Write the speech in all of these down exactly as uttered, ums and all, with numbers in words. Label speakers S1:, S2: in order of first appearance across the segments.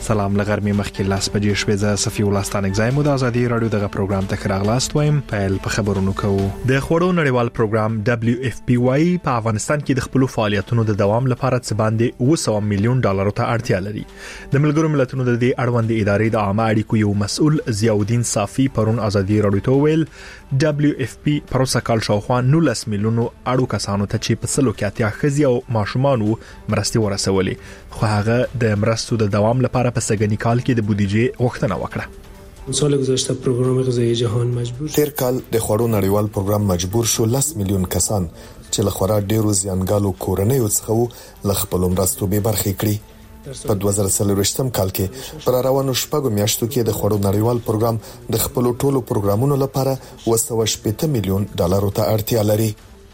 S1: سلام لغرمې مخکې لاس بجې شوې ز صفي ولستان اگزایم د ازادي رادیو دغه پروګرام ته راغلاست وایم پیل په خبرونو کوو. د خوړو نړیوال پروګرام دبليو اف پی واي په افغانستان کې د خپل فعالیتونو د دوام لپاره څه باندې اوه سوه میلیون ډالر ته اړتیا لري. د ملګرو ملتونو د دې اړوند ادارې د عامه اړیکو یو مسؤل ضیاءالدین صافي پرون ازادي رادیو ته ویل دبليو اف پی پروسه کال شاوخوا نولس میلیونو اړو کسانو ته چې په سلو کې اتیا خزي او ماشومانو مرستي ورسولې، خو هغه د مرستو د دوام لپاره په سګنی کال کې د بودیجې غوښتنه وکړه.
S2: سال گذشته پروګرام غذایی جهان مجبور
S3: تیر کال د خوړو نړیوال پروګرام مجبور شو لس میلیون کسان چې له خورا ډیرو زیانګالو کورنیو څخه له خپل مرستو به برخې کړي. په دوه زره څلوېښتم کال کې پر روانو شپږو میاشتو کې د خوړو نړیوال پروګرام د خپل ټولو پروګرامونو لپاره اوه سوه شپږ میلیون ډالر ته اړتیا لري.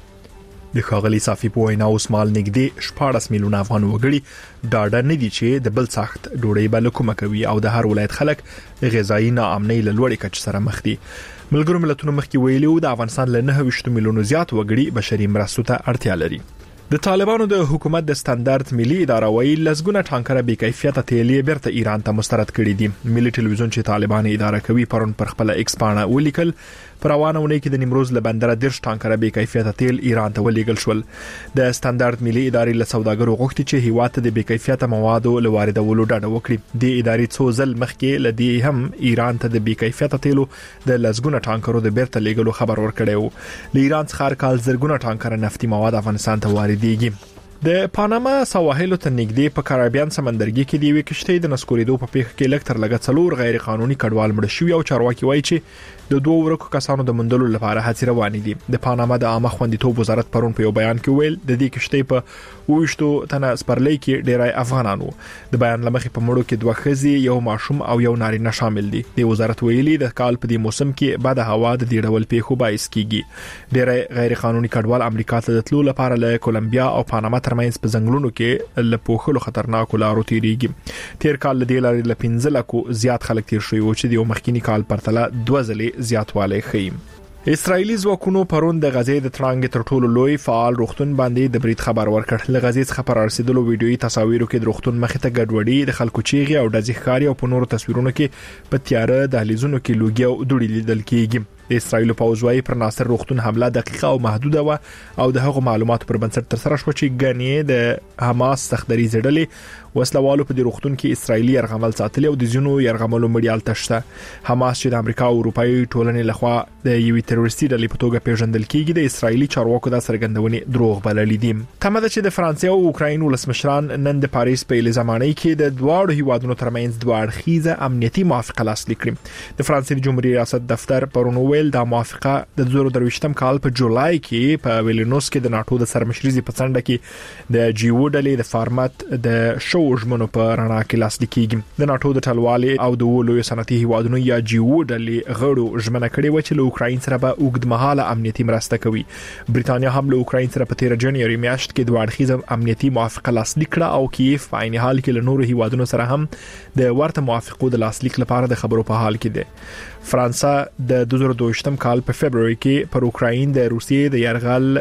S1: د ښاغلي صافي په وینا اوس مال نږدې شپاړس میلیونه افغان وګړي ډاډه نه دي چې د بل سخت ډوډۍ به له کومه کوي او د هر ولایت خلک غذایی ناامنۍ له لوړې کچې سره مخ دي. ملګرو ملتونو مخکې ویلي د افغانستان له نهه ویشت میلیونو زیات وګړي بشري مرستو ته اړتیا لري. د طالبانو د حکومت د ستاندرد ملي اداره وایي لسګونه ټانکره بې کیفیته تیل بیرته ایران ته مسترد کړي دي. ملي ټلویزیون چې طالبان اداره کوي پرون پر خپل ایکس پاڼه ولیکل پر روانه ونې کې د نیمروز له بندره درش ټانکره بې کیفیته تیل ایران ته ولېږل شول. د ستاندرد ملي ادارې له سوداګرو غوښتي چې هیواد ته د بې کیفیته موادو لواردولو ډاډه وکړي. د ادارې څو ځل مخکې لدی هم ایران ته د بې کیفیته تیلو د لسګونه ټانکرو د بیرته لېږلو خبر ورکړی و. له ایران څخه هر کال زرګونه ټانکره نفتي مواد افغانستان ته واردېږي. د پاناما سواحل ته نږدې په کارابین سمندرګي کې د یوې کشتۍ د نسکورېدو په پیښه کې لږ تر لږه څلور غیر قانوني کډوال مړ شوي او چارواکي وایي چې د دوه ورکو کسانو د موندلو لپاره هڅې روانې دي. د پاناما د عامه خوندیتوب وزارت پرون په یو بیان کې ویل د دې کشتۍ په وښتو تنه سپرلۍ کې ډیرای افغانانو. د بیان لمخې په مړو کې دوه خزي یو ماشوم او یو نارینه شامل دي. د وزارت ویلي د کال په دې موسم کې بد هوا د دې ډول پیښو باعث کیږي. ډیرای غیر قانوني کډوال امریکا ته د تلو لپاره له کولمبیا او پاناما ترمنځ په ځنګلونو کې له پوښلو خطرناکو لارو تیریږي. تیر کال د دې لارې له پنځه لکو زیات خلک تیر شوي او چې د یو مخکینی کال پرتله دوه ځلې زیاتوالی ښیي. اسرایلی ځواکونو پرون د غزې د ترانګ تر ټولو لوی فعال روغتون باندې د برید خبر ورکړ. له غزې څخه پر رسیدلو ویډیويي تصاویرو کې د روغتون مخې ته ګډوډي د خلکو چیغې او د ځخکاري او په نورو تصویرونو کې په تیاره دهلیزونو کې لوګي او دوړي لیدل کېږي. د اسرایل په وزوای پر ناصر روغتون حمله دقیقه او محدوده و او د هغو معلوماتو پر بنسټ تر سره شو چې غنی د حماس سختري زړلې وسلوالو په دې روغتون کې اسرایلی يرغمل ساتلی او د زینو يرغملو مړیال تشته. حماس چې د امریکا او اروپאי ټولنې لخوا د یوې تروریستي ډلې په توګه پیژندل کیږي د اسرایلی چارواکو د سرګندونې دروغ بللې دي. تمه ده چې د فرانسې او اوکراین ولسمشران نن د پاریس په لزمانۍ کې د دواړو هیوادونو ترمنځ دوه اړخیزه امنیتي موافقه لاسلیک کړي. د فرانسې جمهوریت ریاست دفتر پرون ویل د موافقه د دوه زره درویشتم کال په جولای کې په ویلنوس کې د ناتو د سرمشريزي په څنډه کې د جیو ډلې د فارمات د شو ژمنو په رڼا کې لاسلیک کیږي. د ناتو د ټلوالې او د ولوي صنعتي هیوادونو یا جیو ډلې غړو ژمنه کړې و چې له اوکراین سره به اوږدمهاله امنیتي مرسته کوي. بریتانیا هم له اوکراین سره په تیر جنوري میاشت کې دوه اړخیزه امنیتي موافقه لاسلیک کړه او کیف په عین حال کې له نورو هیوادونو سره هم د ورته موافقو د لاسلیک لپاره د خبرو په حال کې ده. فرانسه د دوه زره دوه کال په فبرवरी کې پر اوکراین د روسیې د يرغل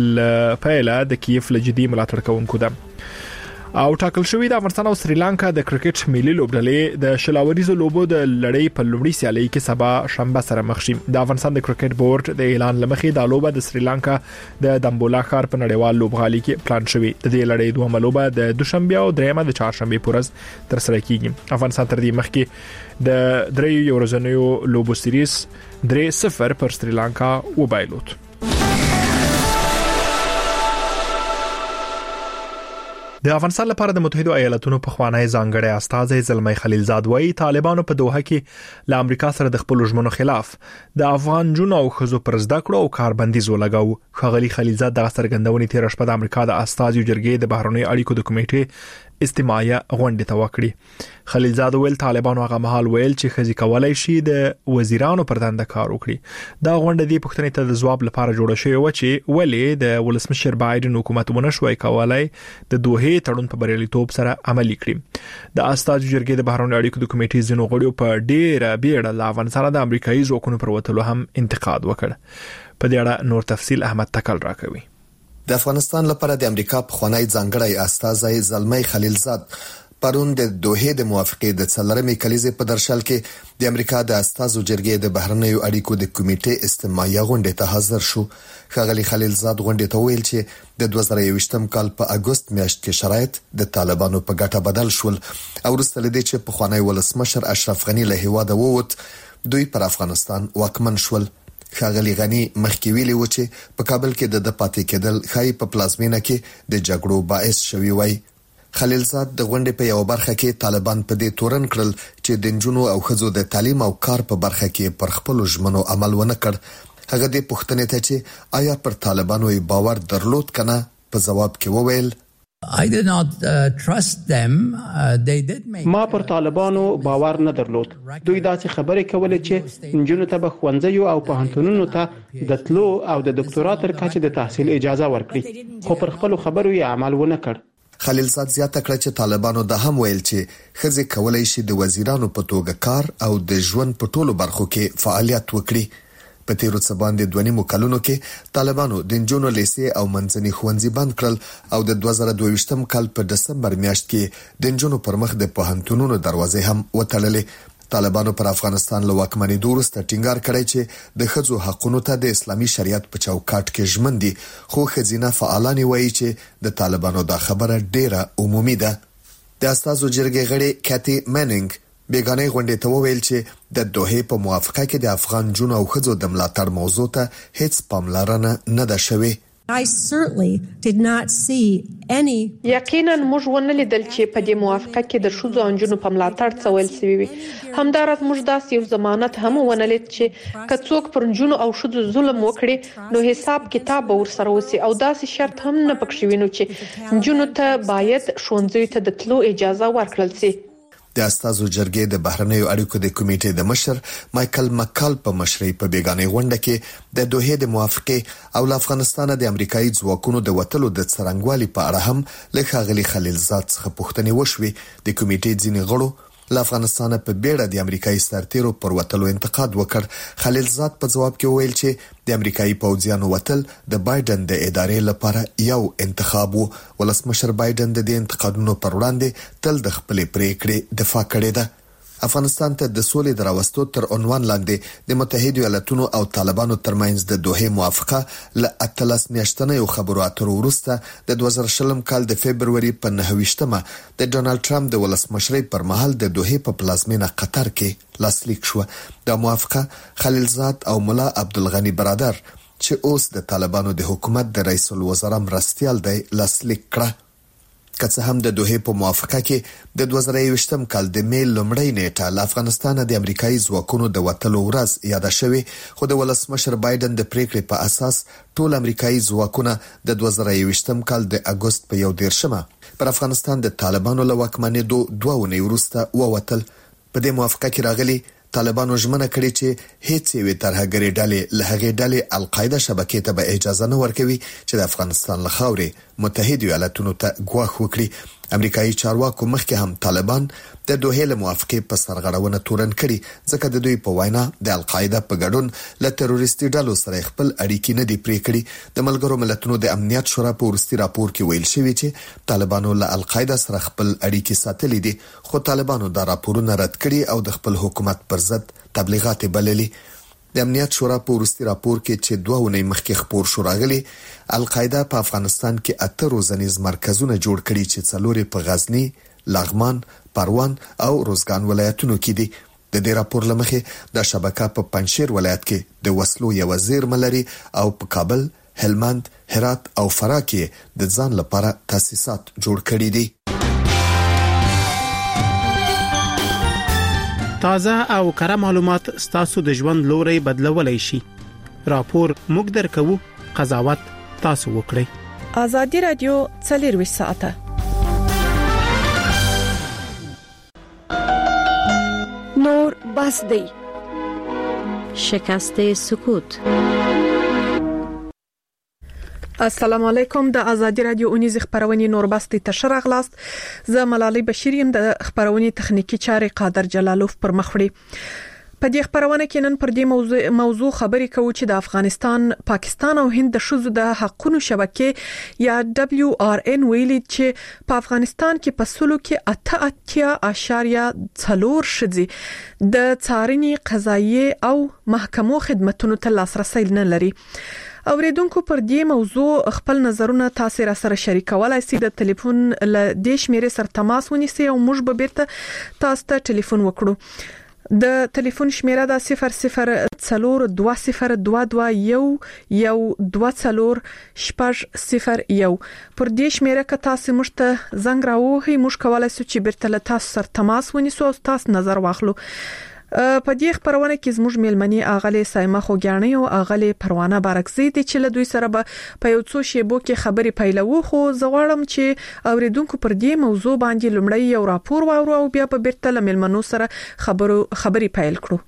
S1: لپاره د کیف لجدي ملاتړ کوونکو ده. او ټاکل شوې د افغانستان او سریلانکا د کرکټ ملي لوبډلې د شلاوریزو لوبو د لړۍ په لومړي سیالي کې سبا شنبه سره مخ شي. د افغانستان د کرکټ بورډ د اعلان لمخې د لوبه د سریلانکا د دمبولا ښار په نړیوال لوبغالي کې پلان شوی. د دې لړۍ دوه لوبه د دوشنبه او دریمه د چهارشنبه پورز تر سره کیږي. افغانستان تر دې مخکې د درې ورځنیو لوبو سریز درې صفر پر سریلانکا وبایلوت. د افغانستان لپاره د متحده ایالاتونو په خوانی ځانګړی استازی زلمی خلیلزاد وایي طالبانو په دوحه کې له امریکا سره د خپل ژمنو خلاف د افغان جنو او خزو پر زده کړو او کاربندیز ولګاو. خغلی خلیلزاد د څرګندونې تیر شپه د امریکا د استازي جرګې د بهرنی اړیکو د کمیټې استماعیه غونډه ته وکړي. خلیلزاد ویل طالبانو هغه مهال ویل چې خزي کولای شي د وزیرانو پر دنده کار وکړي. دا غونډه د پښتنې ته د ځواب لپاره جوړه شوې و چې ولې د ولسمشر بایدن حکومت ونه شوي کولای د دوه تړون په بریالیتوب سره عملي کړي. د استازي جرګې د بهرنی اړیکو د کمیټې ځینو غړو په ډیره بیړه لا افغانستان د امریکایي ځواکونو پر وتلو هم انتقاد وکړ. په دې اړه نور تفصیل احمد تکل راکوي.
S3: د افغانستان لپاره د امریکا په خوانی ځانګړی استازی زلمی خلیلزاد پرون د دوحه د موافقې د څلورمې کلیزې په درشل کې د امریکا د استازو جرګې د بهرنیو اړیکو د کمیټې استماعي غونډې ته حاضر شو. ښاغلي خلیلزاد غونډې ته ویل چې د دوه زره یوویشتم کال په اگست میاشت کې شرایط د طالبانو په ګټه بدل شول او وروسته لدې چې په خوانی ولسمشر اشرف غنی له هیواده ووت دوی پر افغانستان واکمن شول. ښاغلي غنی مخکې ویلي و چې په کابل کې د پاتې کېدل خای په پلازمینه کې د جګړو باعث شوی وای. خلیلزاد د غونډې په یو برخه کې طالبان په دې تورن کړل چې د نجونو او ښځو د تعلیم او کار په برخه کې پر خپل ژمنو عمل ونه کړ. هغه د پوښتنې ته چې آیا پر طالبانو باور درلود کنه په جواب کې وویل
S4: I did not uh, trust them. Uh, they did make
S5: ما پر طالبانو باور نه درلود. دوی داسې خبرې کولې چې نجونو ته به ښوونځیو او پوهنتونونو ته د تلو او د ډاکټرا تر کچې د تحصیل اجازه ورکړي خو پر خپل خبرو یې عمل ونه کړ.
S3: خلیلزاد زیاته کړه چې طالبانو د هم ویل چې ښځې کولای شي د وزیرانو په توګه کار او د ژوند په ټولو برخو کې فعالیت وکړي. په تیرو څه باندې دوه نیمو کلونو کې طالبانو د نجونو لیسې او منځني ښوونځي بند کړل او د دوه زره دوه ویشتم کال په دسمبر میاشت کې د نجونو پر مخ د پوهنتونونو دروازې هم وتړلې. طالبانو پر افغانستان له واکمنۍ وروسته ټینګار کړی چې د ښځو حقوقو ته د اسلامي شریعت په چوکاټ کې ژمن دي خو ښځینه فعالان وایي چې د طالبانو دا خبره ډیره عمومي ده. د استازو جرګې غړي کاتی میننګ بیگانه غونډې ته وویل چې د دوحه په موافقه کې د افغان جنو او ښځو د ملاتړ موضوع ته هیڅ پاملرنه نه ده شوې.
S6: I certainly did not see any
S7: یقینا موږ ونه لیدل چې په دې موافقه کې د ښځو او جنو په ملاتړ څه ویل شوی وي. همدارس موږ داسې یو ضمانت هم ونه لید چې که څوک پر جنو او ښځو ظلم وکړي نو حساب کتاب ورسره وسی او داسې شرط هم نه پکښې وینو چې جنو ته باید ښوونځیو ته د تلو اجازه ورکړل شي.
S3: د استازو جرګې د بهرنیو اړیکو د کمیټې د مشر مایکل مکال په مشرۍ په بیگانه غونډه کې د دوحه د موافقه او له افغانستان د امریکایي ځواکونو د وټلو د څرنګوالي په اړه هم له ښاغلي خلیلزاد څخه پوښتنې وشوې. د کمیټې ځینې غړو له افغانستان په بیړه د امریکایي سرتیرو پر وټلو انتقاد وکړ. خلیلزاد په جواب کې ویل چې د امریکایي پوځیانو وټل د بایدن د ادارې لپاره یو انتخاب وو. ولسمشر بایدن د دې انتقادونو پر وړاندې تل د خپل پریکړې دفاع کړې ده. افغانستان ته د سولې دراوستو تر عنوان لاندې د متحده ایالاتونو او طالبانو ترمنځ د دوحه موافقه له اتلس میاشتنیو خبرو اترو وروسته د دوه زره شلم کال د فبرवरी په نهه ویشتمه د ډونالد ټرمپ د ولسمشرۍ پر مهال د دوحه په پلازمینه قطر کې لاسلیک شو. د موافقه خلیلزاد او مولا عبدالغنی برادر چې اوس د طالبانو د حکومت د رئیس الوزرا مرستیال دی لاسلیک کړه. که څه هم د دوحه په موافقه کې د دوه زره یوویشتم کال د می لومړۍ نیټه له افغانستان د امریکایي ځواکونو د وټلو ورځ یاد شوی خو د ولسمشر بایدن د پریکړې په اساس ټول امریکایي ځواکونه د دوه زره یوویشتم کال د اگست په یو دیرشمه پر افغانستان د طالبانو له واکمنۍ دوه ونې وروسته ووتل. په دې موافقه کې راغلي طالبانو ژمنه کړې چې هیڅ یو ترهګری ډلې له هغې ډلې القاعده شبکې ته به اجازه نه ورکوي چې د افغانستان له خاورې متحده ایالاتونو ته ګواښ وکړي. امریکایي چارواکو مخکې هم طالبان د دوحه له موافقې په سرغړونه تورن کړي ځکه د دوی په وینا د القاعده په ګډون له تروریستي ډلو سره خپل اړیکې نه دي پرې کړي. د ملګرو ملتونو د امنیت شورا په ورستي راپور کې ویل شوی چې طالبانو له القاعده سره خپل اړیکې ساتلې دي خو طالبانو دا راپورونه رد کړي او د خپل حکومت پر ضد تبلیغات بللي. د امنیت شورا په ورستي راپور کې چې دوه ونې مخکې خبر شو راغلي القاعده په افغانستان کې اته روزنیز مرکزونه جوړ کړي چې څلور په غزنی، لغمان، پروان او روزګان ولایتونو کې دي. د دې راپور لمخې د شبکه په پنځشیر ولایت کې د وسلو یو زیرمه لري او په کابل، هلمند، هرات او فراه کې د ځان لپاره تاسیسات جوړ کړي دي.
S8: تازه او کره معلومات ستاسو د ژوند لوري بدلولای شي. راپور موږ درکو، قضاوت تاسو وکړئ.
S7: ازادي رادیو څلور ساعته نور بس دی
S6: شکست سکوت.
S7: السلام علیکم. د ازادي رادیو اونیز خبرونه نور بستی تشر اغلاست. زه ملالۍ بشیر یم. د خبرونه تخنیکی چارې قادر جلالوف پر مخ وړي. په دې خبرونه کې نن پر دې موضوع موضوع خبرې کوو چې د افغانستان، پاکستان او هند د ښځو د حقوقو شبکې یا دبليو آر ان ویلي چې په افغانستان کې په سلو کې اته اتیا اشاریه څلور ښځې د څارنې، قضایي او محکمو خدماتو ته لاسرسي نه لري. اوریدونکو پر دې موضوع خپل نظرونه تاسو را سره شریکولای شئ. د ټلیفون ل دې شمیرې سره تماس ونیسئ او موږ به بیرته تاسو ته ټلیفون وکړو. د ټلیفون شمیره د صفر صفر څلور دوه صفر دوه دوه یو یو دوه څلور شپږ صفر یو. پر دې شمیره که تاسو موږ ته زنګ راوهئ، موږ کولای شو چې بیرته له تاسو سره تماس ونیسو او تاسو نظر واخلو. په دې خبرونه کې زموږ میلمنې اغلی سایمه خوګیانی او اغلی پروانه بارکزی دي چې له دوی سره به په یو څو شیبو کې خبرې پیلوو. خو زه غواړم چې اوریدونکو پر دې موضوع باندې لومړی یو راپور واورو او بیا په بیرته له میلمنو سره خبرو خبرې پیل کړو.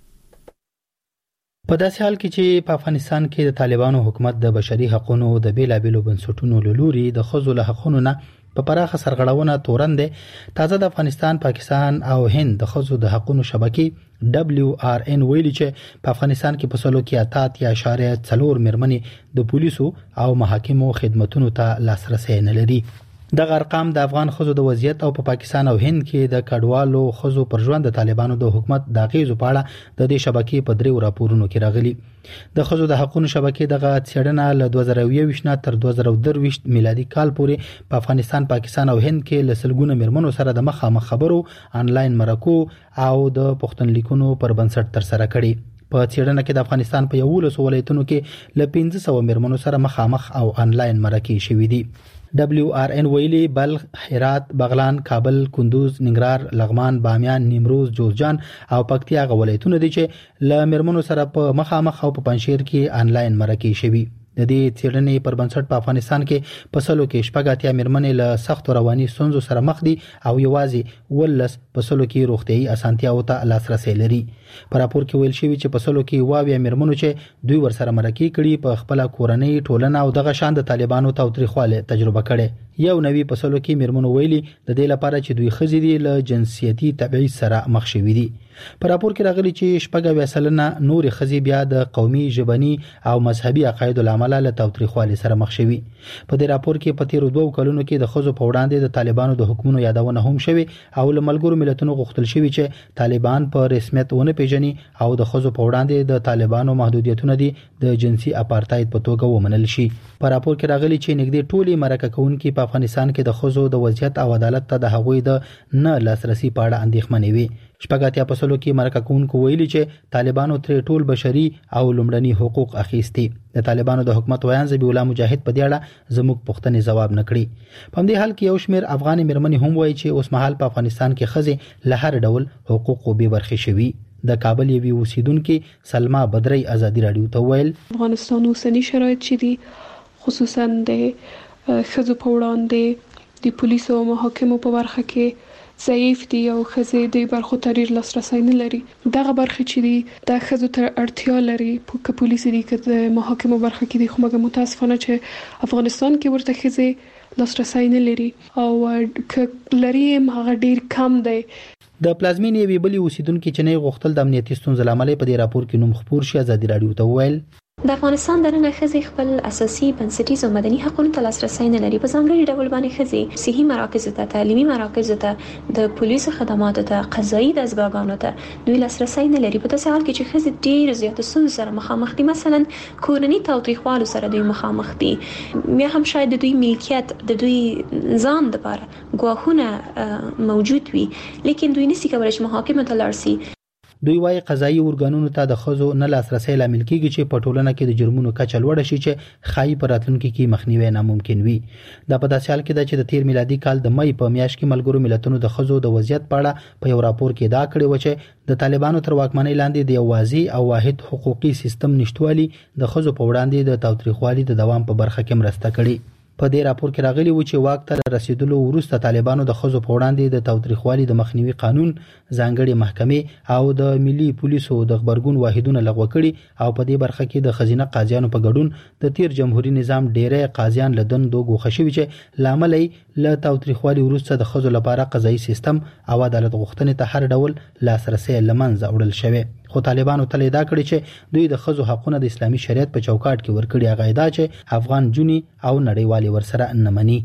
S9: په داسې حال کې چې په افغانستان کې د طالبانو حکومت د بشري حقوقو د بیلابېلو بنسټونو له لوري د ښځو له حقوقو نه په پراخه سرغړونه تورن دي. تازه د افغانستان، پاکستان او هند د ښځو د حقوقو شبکې دبليو آر ان ویلي چې په افغانستان کې په سلو کې اته یا اشاریه څلور مېرمنې د پولیسو او محاکمو خدماتو ته لاسرسي نه لري. دغه ارقام د افغان ښځو د وضعیت او په پا پاکستان او هند کې د کډوالو ښځو پر ژوند د طالبانو د حکومت د غیزو په اړه د دې شبکې په دریو راپورونو کې راغلي. د ښځو د حقوقو شبکې دغه څېړنه له دوه زره یوویشت تر دوه زره درویشت میلادي کال پورې په افغانستان، پاکستان او هند کې له سلګونه مېرمنو سره د مخامخ خبرو، آنلاین مرکو او د پښتونلیکونو پر بنسټ تر سره کړي. په څېړنه کې د افغانستان په یولسو ولایتونو کې له پنځه سوه مېرمنو سره مخامخ او آنلاین مرکې شوې دي. دبليو آر ان ویلي بلخ، هرات، بغلان، کابل، کندوز، ننګرهار، لغمان، بامیان، نیمروز، جوزجان او پکتیا غ ولایتونه دي چې له مېرمنو سره په مخامخ او په پنځشیر کې آنلاین مرکې شوي. د دې څېړنې پر بنسټ په افغانستان کې په سلو کې شپږ اتیا مېرمنې له سختو رواني ستونزو سره مخ دي او یوازې ولس په سلو کې روغتیايي اسانتیاوو ته لاسرسي لري. په راپور کې ویل شوی چې په سلو کې واویا مېرمنو چې دوی ورسره مرکې کړي په خپل کورنۍ، ټولنه او دغه شان د طالبانو تاوتریخواله تجربه کړي. یو نوی په سلو کې مېرمنو ویلي د دې لپاره چې دوی ښځې دي له جنسیتي تبعیض سره مخ شوي دي. په راپور کې راغلي چې شپږ اویا سلنه نورې ښځې بیا د قومي، ژبني او مذهبي عقایدو له امله له تاوتریخوالي سره مخ شوي. په دې راپور کې په تیرو دوو کلونو کې د ښځو په وړاندې د طالبانو د حکومتونو یادونه هم شوي او له ملګرو ملتونو غوښتل شوي چې طالبان په رسمیت ونه پیژني او د ښځو په وړاندې د طالبانو محدودیتونه دي د جنسي اپارتاید په توګه ومنل شي. په راپور کې راغلي چې نږدې ټولي مرکه کوونکي په افغانستان کې د ښځو د وضعیت او عدالت ته د هغوی د نه لاسرسي په اړه اندېښمنې وي. شپږ اتیا په سلو کې مرکه کوونکو ویلي چې طالبانو ترې ټول بشري او لومړني حقوق اخیستي. د طالبانو د حکومت ویان ذبیح الله مجاهد په دې اړه زموږ پوښتنې ځواب نه کړي. په همدې حال کې یو شمېر افغاني مېرمنې هم وایي چې اوس مهال په افغانستان کې ښځې له هر ډول حقوقو بې برخې شوي. د کابل یوې اوسیدونکي سلما بدرۍ ازادي راډیو ته ویل
S10: افغانستان اوسنی شرایط چې دي خصوصا د ښځو په وړاندې د پولیسو او محاکمو په برخه کې ضعیف دي او ښځې د برخو ته ډېر لاسرسی نه لري. دغه برخې چې دي د ښځو ته اړتیا لري که پولیس دي که د محاکمو برخه کې دي، خو مګر متاسفانه چې افغانستان کې ورته ښځې لاسرسی نه لري او که لري هم هغه ډېر کم دی.
S9: د پلازمینې یوې بلې اوسیدونکي چې نه غوښتل د امنیتي ستونزو له امله په دې راپور کې نوم خپور شي ازادي راډیو ته وویل
S11: د افغانستان دننه ښځې خپل اساسي بنسټیز او مدني حقوقو ته لاسرسی نه لري. په ځانګړي ډول باندې ښځې صحي مراکزو ته، تعلیمي مراکزو ته، د پولیسو خدماتو ته، قضایي دستګاهونو ته دوی لاسرسی نه لري. په داسې حال کې چې ښځې ډېر زیاتو ستونزو سره مخامخ دي. مثلا کورني تاوتریخوالو سره دوی مخامخ دي. بیا هم شاید د دوی ملکیت د دوی ځان لپاره ګواښونه موجود وي، لیکن دوی نشي کولای چې محاکمو ته لاړ شي.
S9: دوی وايي قضایي ارګانونو ته د ښځو نه لاسرسي لامل کیږي چې په ټولنه کې د جرمونو کچه لوړه شي چې خایي په راتلونکي کې مخنیوي ناممکن وي. دا په داسې حال کې ده چې د تیر میلادي کال د مې په میاشت کې ملګرو ملتونو د ښځو د وضعیت په اړه په یو راپور کې دا کړی و چې د طالبانو تر واکمنۍ لاندې د یو واضح او واحد حقوقي سیستم نشټوالي د ښځو په وړاندې د تاوتریخوالي د دوام په برخه کې مرسته کړې. په دې راپور کې راغلی و چې واک ته رسیدلو وروسته طالبانو د ښځو په وړاندې د تاوتریخوالي د مخنیوي قانون، ځانګړي محکمې او د ملي پولیسو د خبرګون واحدونه لغوه کړي او په دې برخه کې د ښځینه قاضیانو په ګډون د تیر جمهوریت نظام ډېری قاضیان له دندو ګوښه شوي چې لامل یې له تاوتریخوالي وروسته د خزو لپاره قضایي سیستم او عدالت غوښتنې ته هر ډول لاسرسي لمنځه وړل شوی. خو طالبانو تل ادعا کړې چې دوی د خزو حقونه د اسلامي شریعت په چوکاټ کې ورکړي، هغه ادعا چې افغان جونی او نړیوالي ورسره نه مني.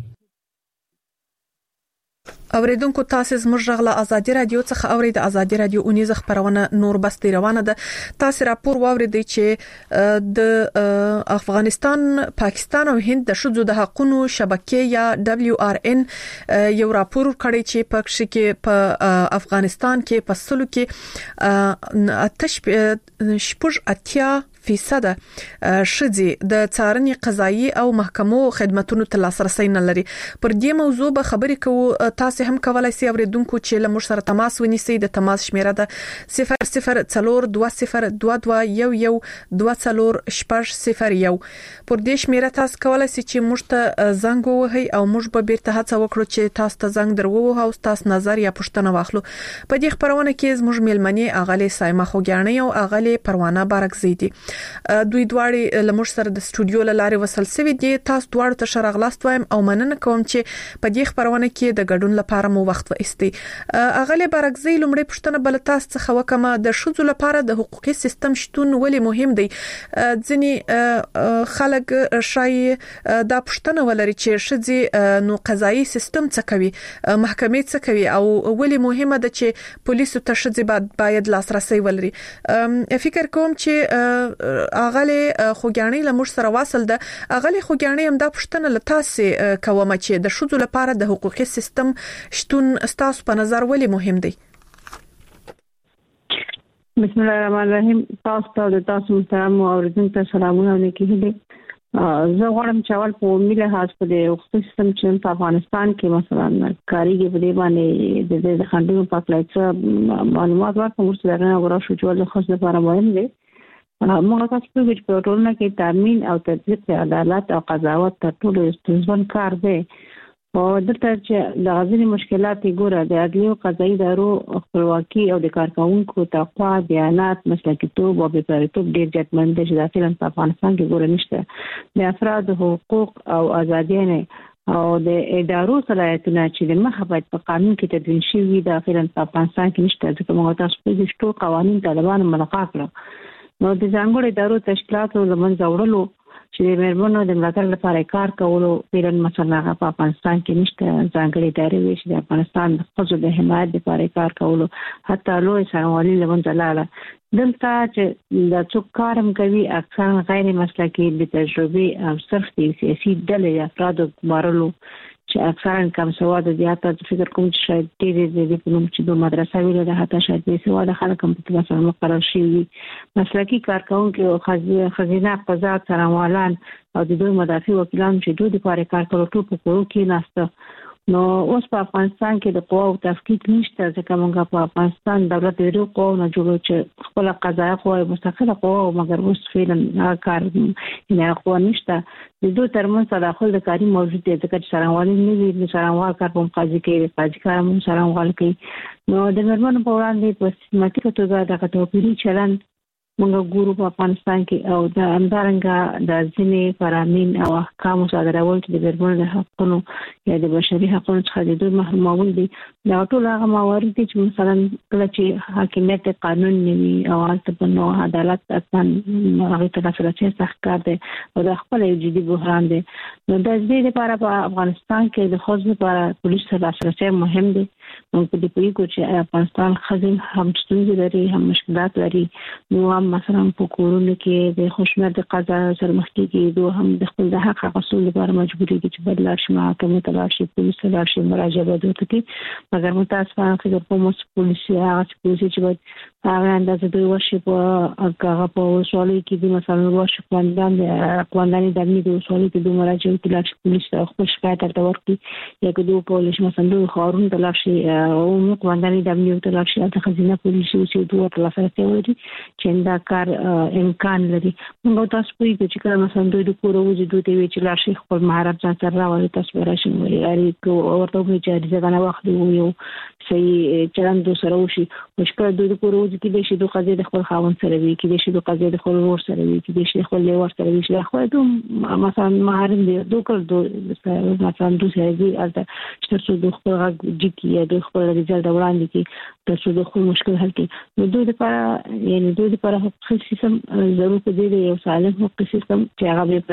S7: اوریدونکو تاسو زموږ غلا ازادي رادیو څخه اورید ازادي رادیو اونیز خبرونه نور بس دی روانه ده. تاسو راپور واوریدئ چې د افغانستان، پاکستان او هند د شذو د حقوقو شبکې یا دبليو آر ان یو راپور کړی چې پکښ کې په افغانستان کې په سلو کې آتش شپږ اتیا فیصد شذي د څارنې قضایي او محکمو خدماتو ته لاسرسي نه لري. پر دې موضوع به خبرې کوو. تاسو هم کولای شئ اوریدونکو چې له موږ سره تماس ونیسئ. د تماس شمیره ده صفر صفر څلور دوه صفر دوه دوه یو یو دوه څلور شپږ صفر یو. پر دې شمیره تاسو کولای شئ چې موږ ته زنګ ووهئ او موږ به بیرته هڅه وکړو چې تاسو ته زنګ دروو او تاسو نظر یا پوښتنه واخلو. په دې خبرونه کې زموږ میلمنې اغلی سایمه خوګیانې او اغلی پروانه بارکزی دي. دوی دواړي لمر سره د استودیو لاره وصل سوي دي. تاسو دواړو ته شرغلاست وایم او مننه کوم چې په دې خبرونه کې د ګډون لپاره مو وخت وایستي. اغلی بارکزی لمړی پښتنه بل تاسو څخه وکمه د شذو لپاره د حقوقي سیستم شتون ولې مهم دی. ځنی خلک شای دا پښتنه ولري چې شذي نو قضایي سیستم څه کوي، محکمې څه کوي او ولې مهمه ده چې پولیسو ته شذي باید لاسرسي ولري. فکر کوم چې اغلی خوګیانې لمر سره واصل ده. اغلی خوګیانې هم دا پښتنه لتاسي کوم چې د شذو لپاره د حقوقي سیستم شتون ستاسو په نظر ولې مهم دی؟
S12: بسم الله الرحمن الرحیم. تاسو ته تاسو محترم اوریدونکو ته سلامونه وکړي. زه غواړم چې اول په ملي لحاظ په د حقوقي سیستم چې په افغانستان کې مثلا کاریږي په دې باندې د خندونو په اړه معلومات ورکړم چې دا نه غواړم چې د خاص لپاره مهم دی. موږ تاسو ته ویل په ټولنه کې تامین او تطبیق عدالت او قضاوت تر ټولو ستونزمن کار دی. او دلته چې د غزنی مشکلات ګوره د عدلي او قضایي ادارو خپلواکي او د کارکونکو تقوا، دیانت، مسلکیتوب او بېپرېتوب ډېر ځواکمن دي چې داخل په افغانستان کې ګوره نشته. د افراد حقوق او ازادۍ او د ادارو صلاحیتونه چې د مخه باید په قانون کې تدوین شوي داخل په افغانستان کې نشته. ځکه موږ تاسو په دې ټول قوانين طالبانو ملغا کړل. نو د ځانګړو ادارو تشکیلاتو لمنځه وړلو چې د مېرمنو د ملاتړ لپاره کار کولو پیرن مثلا په افغانستان کې نشته. ځانګړي ادارې وي چې د افغانستان د خځو د حمایت لپاره کار کولو حتی لوی څارنوالي لمنځه لاړه. دلته چې د څوک کارم کوي اکثر غیر مسلکي بې تجربه او صرف د سیاسي ډلې افرادو ګمارلو چې اکثرا کم سواد دي. حتی فکر کوم چې شاید ډېر د کوم چې د مدرسې ویل ده حتی شاید بې سواد خلک هم په مثلا مقرر شي. مسلکي کارکونکو او خزینه قضا څارنوالان او د دوی مدافع وکیلان چې دوی لپاره کار کولو ټول په کورو کې ناشته. نو اوس په افغانستان کې د قوا او تفکیک نشته. ځکه موږ په افغانستان دولت ډیرو قوا نه جوړو چې خپل قضایي قوا مستقله قوا او مګر اوس فعلا کار نه قوا نشته. د دوی ترمنځ تداخل د کاری موجود دی. ځکه چې څارنوالي نه وي، د څارنوال کار په قاضي کې قاضي کار هم څارنوال کوي. نو د مېرمنو په وړاندې په سیستماتیکه توګه د توپیري چلند موږ ګورو په افغانستان کې. او د همدارنګه د ځینې فرامین او احکام صادرول چې د مېرمنو د حقوقو یا د بشري حقوقو څخه د دوی محرومول دي. دا ټول هغه موارد دي چې مثلا کله چې حاکمیت قانون نیوي او هلته نو عدالت اصلا هغه ته لاسرسي سخت کار دی او د خپل یو جدي بحران دی. نو د دې لپاره په افغانستان کې د خځو لپاره پولیس لاسرسي مهم دی. موږ په دې پوهیږو چې افغانستان خځې هم ستونزې لري، هم مشکلات لري. نو هم مثلا په کورونو کې د خوشمر د قضا سره مخ کېږي، دوی هم د خپل د حق غوښتلو لپاره مجبوري دي چې بدل شي، محکمې ته لاړ شي، پولیس ته لاړ شي، مراجعه باید وکړي. مګر متاسفانه فکر کوم چې پولیس هغه پولیس چې باید هغه اندازه دوی وشي په هغه په وسولې کې دي مثلا وشي قواندان قواندان د امنیت وسولې کې دوی مراجعه وکړي، لاړ شي پولیس ته خپل شکایت ورته ورکړي. یا که دوی پولیس مثلا دوی خارون ته لاړ شي او قواندنې د امنیت او تلاشي خزینه پولیسو چې دوه تلافته وري چې دا کار امکان لري. موږ تاسو په دې چې کله مثلا دوی د کور وجود دی چې لاشي خپل مهارت ځان سره راوړي تاسو راشي وي اړي کو ورته وي چې ځګه نه وخت دی یو صحیح چلند دو سره وشي مشکل دوی د کور وجود کې د شي د قضیه د خپل خاوند سره وي کې د شي د قضیه د خپل ور سره وي کې د شي خپل لیور سره وي چې خو دوی مثلا مهارت دی دوی کول دوی مثلا دوی سره دی البته چې د خپل غږ جکی د خپل رضایت وړاندې کې تاسو د خپل مشکل حل کې نو دوی لپاره یعنی دوی لپاره حقوقي سیستم ضروري دی یو سالم حقوقي سیستم چې هغه به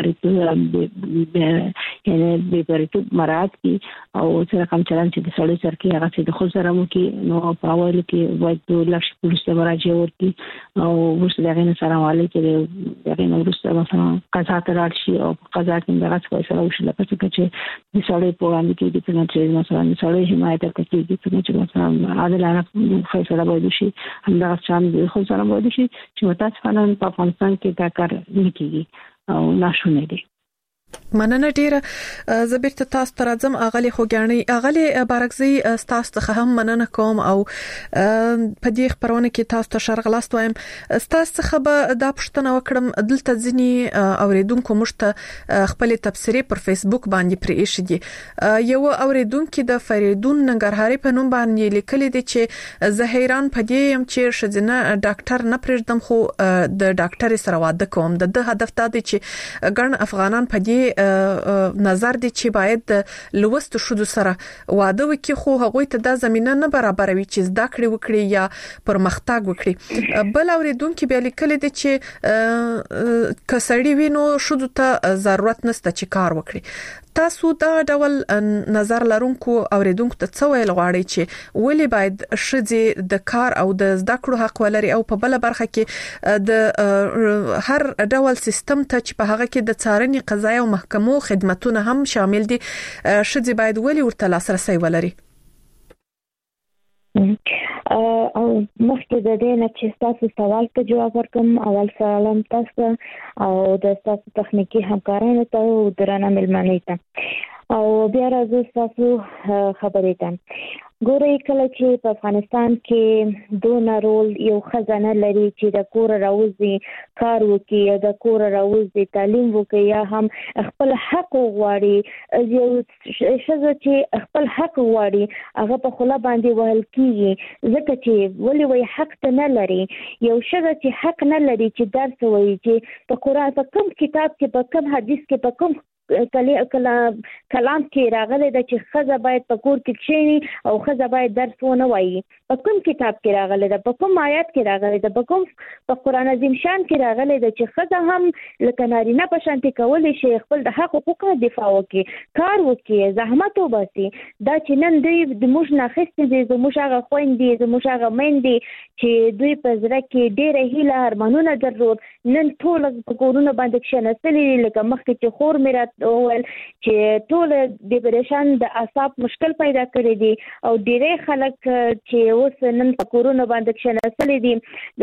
S12: پرې یعنی به پرې مراعات کی او سره کوم چلن چې د سړی سره کې هغه چې د خپل سره مو کې نو په اول کې وایي د لښ پولیس ته مراجعه وکړي او ورسره دغه نه سره والي کې دغه نو ورسره مثلا قضا ته راشي او قضا کې دغه څه سره وشي لکه چې د سړی په وړاندې کې د څنګه مثلا د سړی حمایت کوي د څنګه مثلا عادلانه فیصله باید وشي همدغه شان د خپل سره باید وشي چې متاسفانه په افغانستان کې دا کار نه کیږي او ناشونه دي.
S7: مننه ډیره زبیر ته تاسو تر ازم اغلی خوګانی اغلی بارکزی تاسو ته هم مننه کوم او په دې خبرونه کې تاسو ته شرغلاست وایم تاسو څخه به دا پښتنه وکړم دلته ځینی اوریدونکو مشته خپل تبصری پر فیسبوک باندې پرې ایښې دي یو اوریدونکو د فریدون ننګرهاري په نوم باندې لیکلي دي چې زهیران په دې يم چې شزنه ډاکټر نه پرېږدم خو د ډاکټر سره واده کوم د هدف دا دی چې ګڼ افغانان په دې نظر دي چې باید لوست شودو سره واده وکړي خو هغه ته د زمينه نه برابروي چې زده کړې وکړي یا پرمختګ وکړي. بل اوریدونکو بیا لیکل دي چې کسړی وینو شودو ته ضرورت نشته چې کار وکړي. تاسو دا ډول نظر لرونکو اوریدونکو ته څه ویل غواړي چې ولې باید شذې د کار او د زده کړو حق ولري او په بل برخه کې د هر ډول سیستم ته چې په هغه کې د څارنې قضایي او محکمو خدماتونه هم شامل دي شذې باید ولې ورته لاسرسي ولري؟
S13: او مخکې د دې نه چې تاسو سوال ته جواب ورکوم اول سلام تاسو او د تاسو تخنیکی همکارانو ته او درنه ملمنۍ ته او بیا راځو تاسو خبرې ته ګورئ کله چې په افغانستان کې دونه رول یو خزانه لري چې د کور راوځي کار وکړي یا د کور راوځي تعلیم وکړي یا هم خپل حق غواړي یو شزه چې خپل حق غواړي هغه په خلا باندې وهل کیږي ځکه چې ولې وای حق ته نه لري یو شزه چې حق نه لري چې درس وایي چې په قرآن په کوم کتاب کې په کوم حدیث کې په کوم کلام کې راغلی د چې خزه باید په کور کې کښینی او خزه باید درس ونه وایي په کوم کتاب کې راغلی د په کوم آیات کې راغلی د په کوم په قرآن عظیم شان کې راغلی د چې خزه هم لکه نارینه په شان کولی شي خپل د حق حقوق دفاع وکړي کار وکړي زحمت وباسي دا چې نن دوی د موږ نه اخیستي دي زموږ هغه خویندې زموږ هغه میندې چې دوی په زړه کې ډېره هیله ارمانونه درلود نن ټول په کورونه باندې کښېنستلي لکه مخکې چې خور مې را اول چې ټول ډیپریشن د اعصاب مشکل پیدا کړی دي او ډېری خلک چې اوس نن په کورونه باندې کښېنستلي دي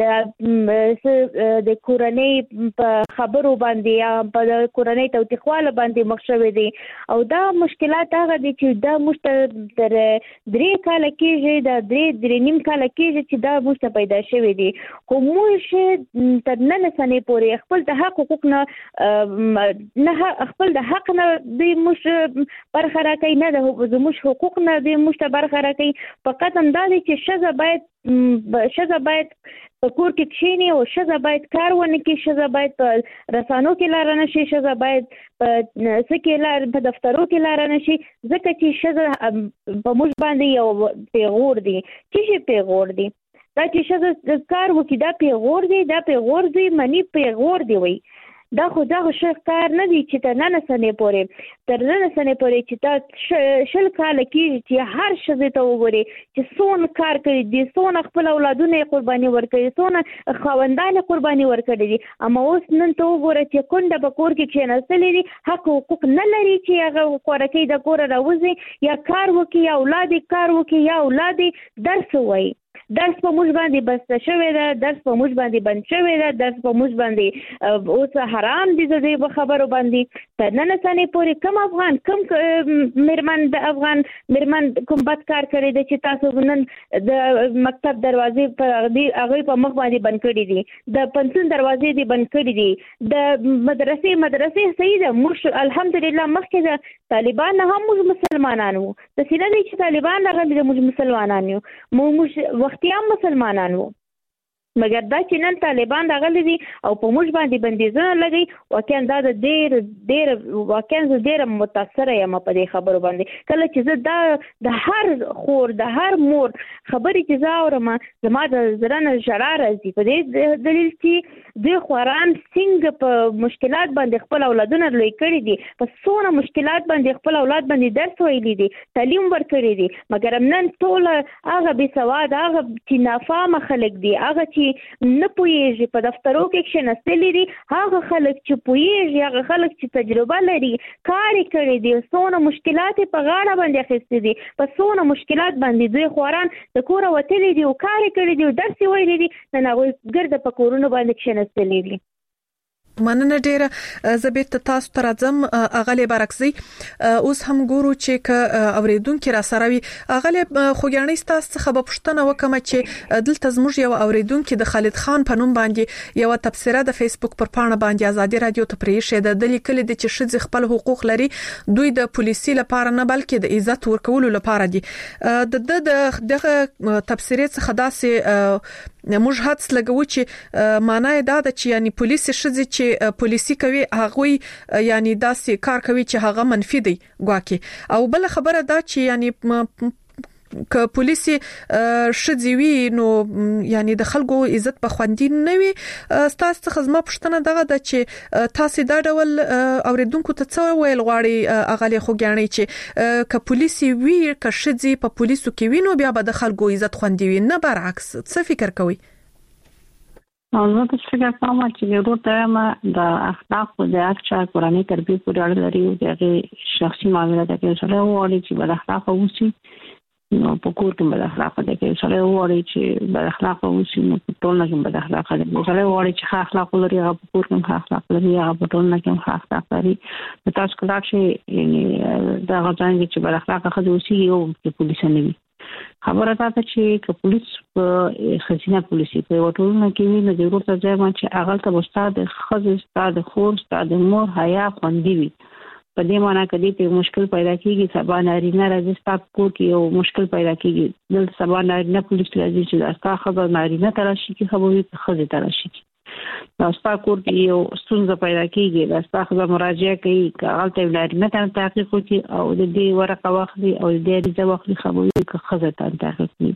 S13: د د کورنۍ په خبرو باندې یا په کورنۍ توتیخواله باندې مخ شوي دي او دا مشکلات هغه دي چې دا موږ تر درې کاله کېږي دا درې درې نیم کاله کېږي چې دا موږ پیدا شوي دي خو موږ تر نن سنې پورې خپل د حق حقوق نه نه خپل د حق نه د مش برخه راکې نه د زموږ حقوق نه د مشته برخه راکې فقط همدا دي چې شزه باید شزه باید په کور کې کښینی او شزه باید کار ونه کړي شزه باید په رسانو کې لار نه شي شزه باید په سکه لار په دفترو کې لار نه شي ځکه چې شزه په موږ باندې یو پیغور دي چې پیغور دي دا چې شزه کار وکړي دا پیغور دي دا پیغور دي منی پیغور دی وي دا خو دا خو ښه کار نه دی چې تر نن سنې پورې تر نن سنې پورې چې تا شل کاله کېږي چې هر ښځې ته وګورې چې څونه کار کړي دي څونه خپل اولادونه یې قرباني ورکړي څونه خاوندان یې قرباني ورکړي دي اما اوس نن ته وګوره چې کونډه په کور کې کښېنستلې دي حق حقوق نه لري چې هغه خوارکۍ د کوره راوځي یا کار وکړي یا اولاد یې کار وکړي یا اولاد یې درس ووایي درس په موږ باندې بس شوی دا درس په موږ باندې بند شوی دا درس په موږ باندې اوس حرام دي د دې خبرو باندې تر نن سنې پورې کوم افغان کوم مرمن د افغان مرمن کوم بد کار کړی دی چې تاسو نن د مکتب دروازې په هغه په مخ باندې بند کړی دي د پنځون دروازې دي بند کړی دي د مدرسې مدرسې صحیح ده موږ الحمدلله مخکې د طالبان نه هم موږ مسلمانان وو د سینې نه چې طالبان راغلي موږ مسلمانان یو موږ وختي هم مسلمانان وو مګر دا چې نن طالبان راغلي دي او په موږ باندې بندیزونه لګي واقعا دا د ډېر ډېر واقعا زه ډېر متاثره یم په دې خبرو باندې کله چې زه دا د هر خور د هر مور خبرې چې زه اورم زما د زړه نه ژړا راځي په دې دلیل چې دوی خوران څنګه په مشکلات باندې خپل اولادونه لوی کړي دي په څونه مشکلات باندې خپل اولاد باندې درس ویلي دي تعلیم ورکړي دي مګر نن ټول هغه بې سواد هغه چې نافهمه خلک دي هغه چې نه پوهیږي په دفترو کې کښېنستلي دي هغه خلک چې پوهیږي هغه خلک چې تجربه لري کار یې کړی دي څونه مشکلات یې په غاړه باندې اخیستي دي په څونه مشکلات باندې دوی خوران د کوره وتلي دي او کار یې کړی دي او درس یې ویلی دي نن هغوی ګرده په کورونو باندې کښېنستلي دي
S7: مننه ډیره زه بیرته تاسو ته راځم اغلی برکزی اوس هم ګورو چې ک اوریدونکو را سره وي اغلی خوګیانې تاسو څخه به پوښتنه وکم چې دلته زموږ یو اوریدونکو د خالد خان په نوم باندې یو تبصره د فیسبوک پر پاڼه باندې ازادي رادیو ته پریښه د دلی کلی د چې شذ خپل حقوق لري دوی د پولیسي لپاره نه بلکې د عزت ورکولو لپاره دي د دغه تبصره څخه داسې موږ حدس لګو چې معنی دا ده چې یعنی پولیس شذ چې پولیسي کوي هغه یعنی داسې کار کوي چې هغه منفي دی ګواکي او بل خبره دا چې یعنی ک پولیسي شذوي نو یعنی د خلکو عزت په خوندي نه وي تاسو څخه زما پوښتنه دغه ده چې تاسو دا ډول اوریدونکو ته څه ویل غواړي اغلی خوګیانې چې ک پولیسي وی ک شذي په پولیسو کې وینو بیا به د خلکو عزت خوندي وي نه برعکس څه فکر کوي
S12: زه د فکر کوم چې د ورته د اخلاق او د اچا قرآني تربیه پورې اړه لري او د شخصي معاملات کې سره وړي چې بد اخلاق اوسي نو په کور کې بد اخلاق دي کې سره وړي چې بد اخلاق اوسي نو په ټول کې بد اخلاق دي سره وړي چې ښه اخلاق لري هغه په کور کې ښه اخلاق لري هغه په ټول کې ښه اخلاق لري د تاسو کله چې یعنی دا غوښتنه چې بد اخلاق خو اوسي او په پولیس نه وي خبره ده چې ک پولیس په خزینه پولیسي په وټولونه کې وی نه ضرورت ځای ما چې هغه ته استاد خزه استاد خور استاد مور حیا خوندي وي په دې معنی کې چې مشکل پیدا کیږي سبا نارینه راځي ستاسو کور کې یو مشکل پیدا کیږي دل سبا نارینه پولیس راځي چې تاسو خبر نارینه تراشي کې خبرې خزه تراشي تاسو کور کې یو ستونزه پیدا کیږي تاسو خبر مراجعه کوي هغه ته نارینه ته تحقیق کوي او د دې ورقه واخلي او د دې د واخلي خبرې کې خزه ته تحقیق کوي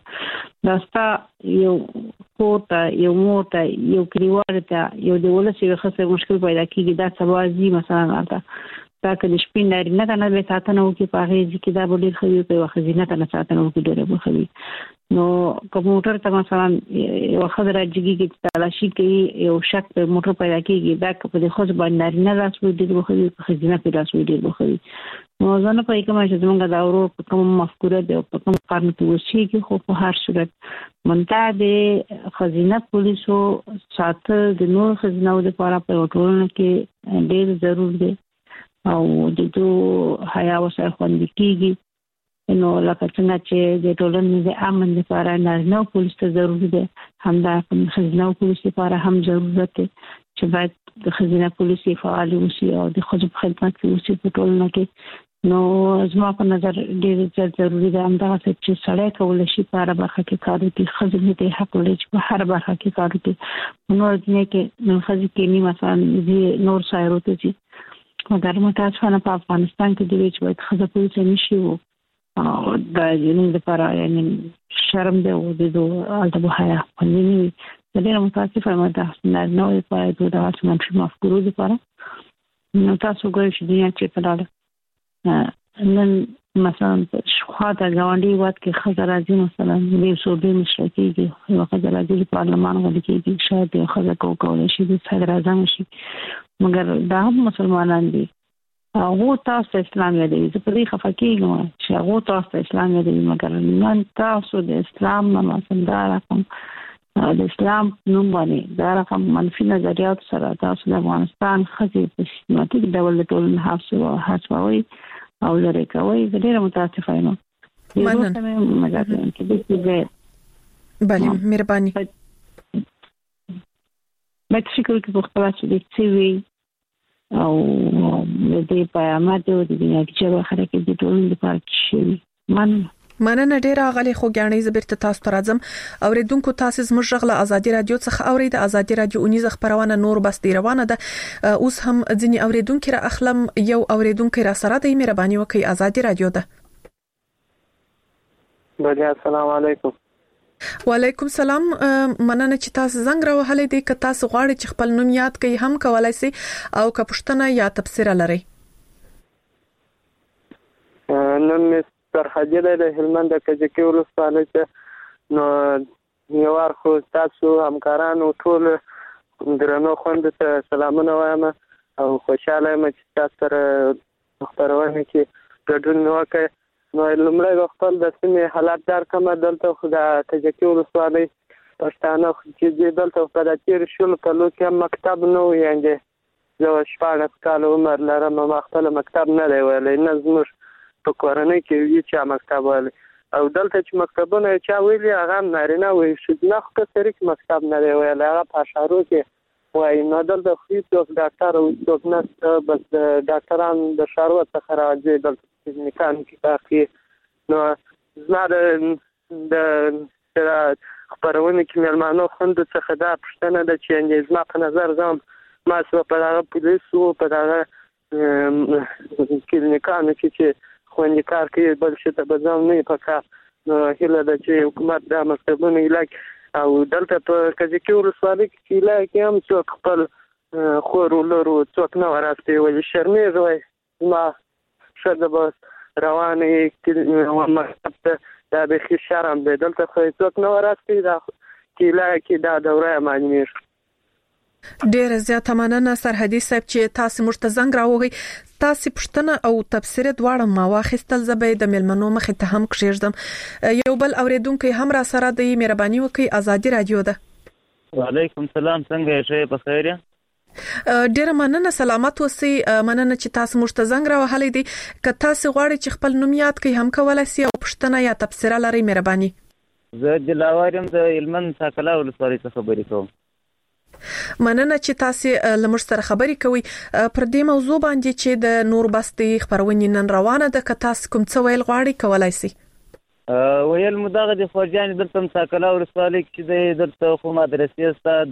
S12: تاسو یو کوټه یو موټه یو کلیوال ته یو د ولسی خاصه مشکل پیدا کیږي دا سبازي مثلا راته تا کې شپې نارینه ته نه ساتنه وکي په هغه ځکه دا به ډیر خوي په خزینه ته نه ساتنه وکي ډیر به خوي نو کمپیوټر ته مثلا یو خبره راځي چې تلاشي کوي یو شک په موټر پیدا کیږي دا په دې خو باندې نارینه راسوي ډیر به خوي په خزینه کې راسوي ډیر به خوي نو ځنه په کومه چې زمونږ دا ورو په کوم مفکوره دی په کوم قانون ته وشي کې خو په هر صورت منته د خزینه پولیسو ساتل د نور خزینه لپاره په ټولنه کې ډیر ضروري دی او د دوه حیا وسه خوندې کیږي نو لکه څنګه چې د ټولنې د امن لپاره نارینه پولیس ته ضروري ده همدا کوم خزینه پولیس لپاره هم ضرورت ده چې باید د خزینه پولیس فعال وي او د خدای په خدمت کې وي په ټولنه کې نو زما په نظر ډېر ضروري ده همدا چې سړی کول شي په هر برخه کې کار وکړي خزینه ته حق لري چې په هر برخه کې کار وکړي نو ځینې کې نو خزینه کې نه مثلا نور سایرو ته مګر متاسفانه په افغانستان کې د ویچ وایي خزه پولیس نشي وو او دا یعنی د لپاره یعنی شرم دی او د دوه الته حیا پنځنی د دې متاسفه مده نه نو په دوه د اسمان چې مفکورو لپاره نو تاسو ګورئ چې دنیا چې په لاله نن مثلا خواته غونډي وخت کې خزه راځي مثلا د صوبې مشرکیږي یو خزه راځي په پارلمان باندې کې شاید خزه کو کولای شي د صدر اعظم شي مګر دا هم مسلمانان دي هغه تاسو اسلام یادوي. زه په دې خفه کېږم چې هغه تاسو اسلام یادوي، مګر نن تاسو د اسلام نه مسندار کوم د اسلام نوم باندې دا رقم منفي نظریات سره تاسو د افغانستان خځې په سیستماتیک ډول د ټولنې حفظ او هڅوي او لري کوي. زه ډېر متاسفه یم.
S7: مننه.
S12: مګر چې دې
S7: بله مهرباني.
S12: مې فکر کوم په خپل چې د سی وی او د دې پیغامات او د دنیا کې چې خلک د ټولنې لپاره شي. مننه.
S7: مننه ډیره غلي خو ګڼې زبرت تاسو ته راځم. اوریدونکو تاسو زموږ غږ ازادي رادیو څخه اورید. ازادي رادیو اونیز خبرونه نور بس دی روانه ده. اوس هم ځینی اوریدونکو را اخلم. یو اوریدونکو را سره د مهرباني وکي ازادي رادیو ده.
S14: بله السلام علیکم.
S7: وعلیکم السلام. مننه چې تاسو زنګ راوهلې دي. که تاسو غواړئ چې خپل نوم یاد کړئ هم کولای شئ او که پوښتنه یا تبصره لرئ.
S14: نن مې فرحجه د هلمند د کجکي ولسوالۍ ته نو یوار خو تاسو همکارانو ټول درنو خوند ته سلامونه وایم او خوشاله یم چې تاسو سره خبرونه کې ګډون وکړئ. نو لومړی خپل د سیمې حالات دار کوم دلته خو د کجکي ولسوالۍ پښتانه چې دلته په د تیر شول کلو کې مکتب نو یانګه زه شپږ کال عمر لرم ما خپل مکتب نه دی ویلی نه زموږ په کورنۍ کې یو چې مکتب ویلی او دلته چې مکتبونه چا ویلي هغه نارینه وایي ښځینه خو په سري کې مکتب نه دی ویلی هغه په اشارو کې وایي. نو دلته خو هېڅوک ډاکټر او هېڅوک نشته بس د ډاکټران د ښاروال څخه راځي دلته کلینیکانو کې کار کوي. نو زما د خپرونې کې مېلمانو خوندو څخه دا پوښتنه ده چې زما په نظر زه هم ما سوه په دغه پولیسو په دغه کلینیکانو کې چې خوندي کار کوي بل شي ته به ځم نه په کار. نو هیله ده چې حکومت دا مکتبونه علاج او دلته په کجکي ولسوالۍ کې علاج کې هم څوک خپل خور ولرو څوک نه وراستی وایي شرمېږي وایي زما ښځه به روانې مکتب ته دا بیخي شرم دی. دلته خو څوک نه وراستی دا علاج کې دا دوره معلومېږي.
S7: ډیره زیاته مننه سرحدي صاحب چې تاسو موږ ته زنګ راوغی. تاسو پښتنه او تبصره دواړه ما واخیستل. زبې د ملمنو مخې ته هم کښېږدم. یو بل اوریدونکو هم را سره د مهرباني وکي ازادي رادیو ده.
S15: وعلیکم السلام. څنګه یې شه په خیر یې؟
S7: ډیره مننه سلامت اوسئ. مننه چې تاسو موږ ته زنګ راوهلې دي. که تاسو غواړئ چې خپل نوم یاد کړئ هم کولای شئ او پښتنه یا تبصره لرئ مهرباني.
S15: زه دلاور یم د هلمند ساکلا ولسوالۍ څخه خبرې کوم.
S7: مننه چې تاسو لمر سره خبرې کوي پر دې موضوع باندې چې د نور بستي خبرونه نن روانه ده. که تاسو کوم څه ویل غواړئ کولای شئ.
S15: ویل مداغه د خورجان دلته ساکلا ولسوالۍ کې دلته خو مدرسې ستا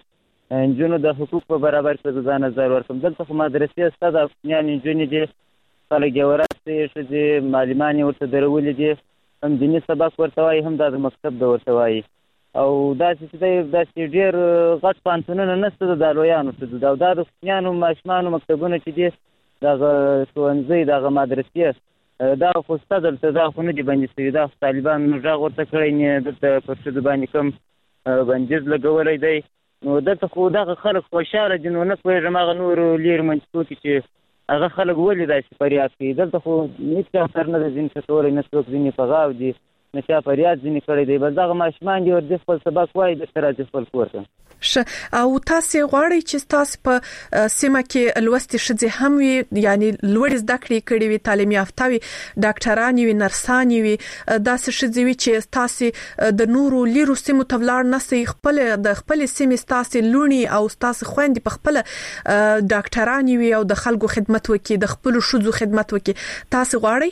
S15: د انجونو د حقوق په برابر په ځان نظر ورکوم. دلته خو مدرسې ستا د یعنی انجونې دي خلک یې وراسته شي چې معلمان ورته درولې دي هم دیني سبق ورته وایي هم د مکتب د ورته وایي او دا چې دا چې ډېر غټ پانتونونه نشته د لویانو څه دا د کوچنیانو ماشومانو مکتبونه چې دي دغه ښوونځي دغه مدرسې دا خو ستا دلته دا خو نه دي بندي شوي. دا طالبانو غږ ورته کړی نه دلته پر ښځو باندې کوم بندیز لګولی دی. نو دلته خو دغه خلک خوشحاله دي. نو نه پوهېږم هغه نورو لرې منطقو کې چې هغه خلک ولې داسې فریاد کوي. دلته خو هېڅ چا سر نه ده ځینې څټولی نه څوک ځینې په غاو دي نه چا فریاد ځینې کړی دی. بس دغه ماشومان دي ورځي خپل سبق وایي درته راځي خپل کور ته.
S7: ښه او تاسو غواړئ چې تاسو په سیمه کې لوستي ښځې هم وي یعنی لوړ زده کړې کړې وي تعلیم یافته وي ډاکټران وي نرسان وي داسې ښځې وي چې تاسو د نورو لیرو سیمو ته ولاړ نسئ خپل د خپل سیمې تاسو لونی او تاسو خويندې په خپل ډاکټران وي او د خلکو خدمت وکړي د خپل شوزو خدمت وکړي. تاسو غواړئ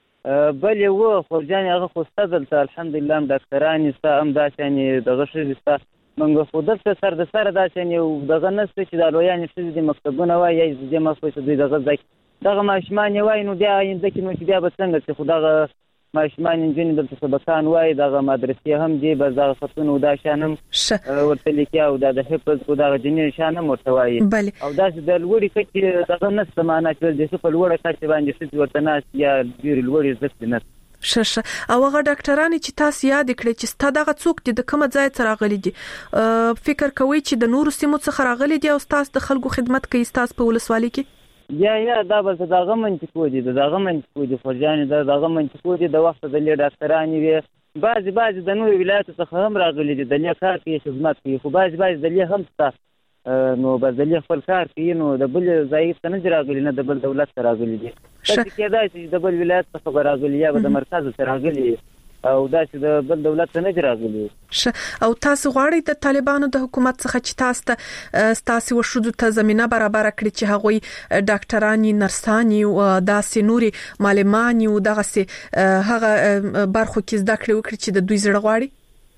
S15: بل یو خورجان هغه خو ستا دلته الحمدلله هم ډاکټرانې ستا هم داسې یعنې دغه ښځې ستا موږ خو دلته سر د سره داسې یعنې دغه نشته چې دا لویانې ښځې دې مکتبونه وایي یا دې مخ چې دوی دغه ځای دغه ماشومان یې وایي نو بیا آینده کې نو چې بیا به څنګه چې خو دغه ماشومان نجونې دلته سبقان وایي دغه مدرسې هم دي بس دغه خطونه او دا شیان هم ورته لیکي او دا د حفظ او دغه جنین شیان هم ورته وایي او داسې د لوړې کچې دغه نشته معنا چې د په لوړه کچې باندې ښځې ورته ناست یا ډېرې لوړې زده کړې نشته.
S7: ششه او هغه ډاکټران چې تاسو یاد کړئ چې ستا دغه څوک دي د کوم ځای څخه راغلي دي فکر کوي چې د نورو سیمو څخه راغلي دي او تاسو د خلکو خدمت کوي تاسو په ولسوالۍ کې؟
S15: یا یا دا به دغه منطقو دي دغه منطقو دي فرجانې دا دغه منطقو دي د وخت د لې ډاکټرانې وي بعضې بعضې د نورو ولایتو څخه هم راغلي دي د لې کار کوي خدمت کوي خو بعضې بعضې د لې هم شته نو به د لې خپل کار کوي نو د بل ځای ته نه دي راغلي نه د بل دولت ته راغلي دي داسې کېدای چې د بل ولایت څخه به راغلي یا به د مرکز ته راغلي او داسې د بل دولت ته نه دي راغلي.
S7: او تاسو غواړئ د طالبانو د حکومت څخه چې تاسو ته ستاسو وشودو ته زمينه برابر کړي چې هغوی ډاکټرانی نرسانی او داسې نوري معلمانی او دغه هغه برخو کې زده کړې وکړي چې د دوی زړه غواړي.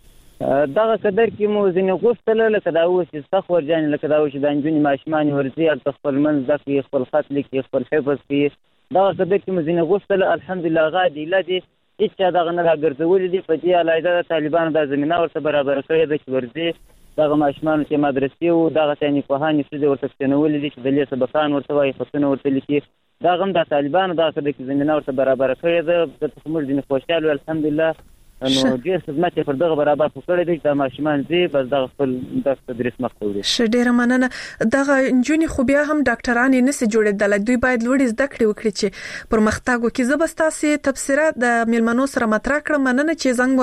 S15: دغه قدر کې مو ځینې غوښتل لکه دا اوس چې څخ ورجان لکه دا اوس د انجونی ماشمان ورځي او خپل منځ د خپل خط لیکي خپل حفظ کوي دغه قدر کې مو ځینې غوښتل الحمدلله غادي لدی چې دغه نه راګرځولې دي په دې علایده د طالبانو د زمينه ورته برابر کړې ده چې ورځي دغه ماشمان چې مدرسې او دغه تانی په هاني څه ورته څنولې دي چې د لیسه بخان ورته وايي خصونه ورته لیکي دا غم د طالبانو دغه د زمينه ورته برابر کړې ده د کومل دي خوشاله الحمدلله نو ډیر خدمت پر دغه برابر کړی دی د ماشومان زی بس دغه خپل د تدریس مخته
S7: ش ډیر مننه دغه انجونی خو بیا هم ډاکټران نه سي جوړېدل دوی باید لوړ زده کړې وکړي چې پر مختاګو کې زبستاسي تفسیره د میلمنو سره مطرح کړم مننه چې زنګ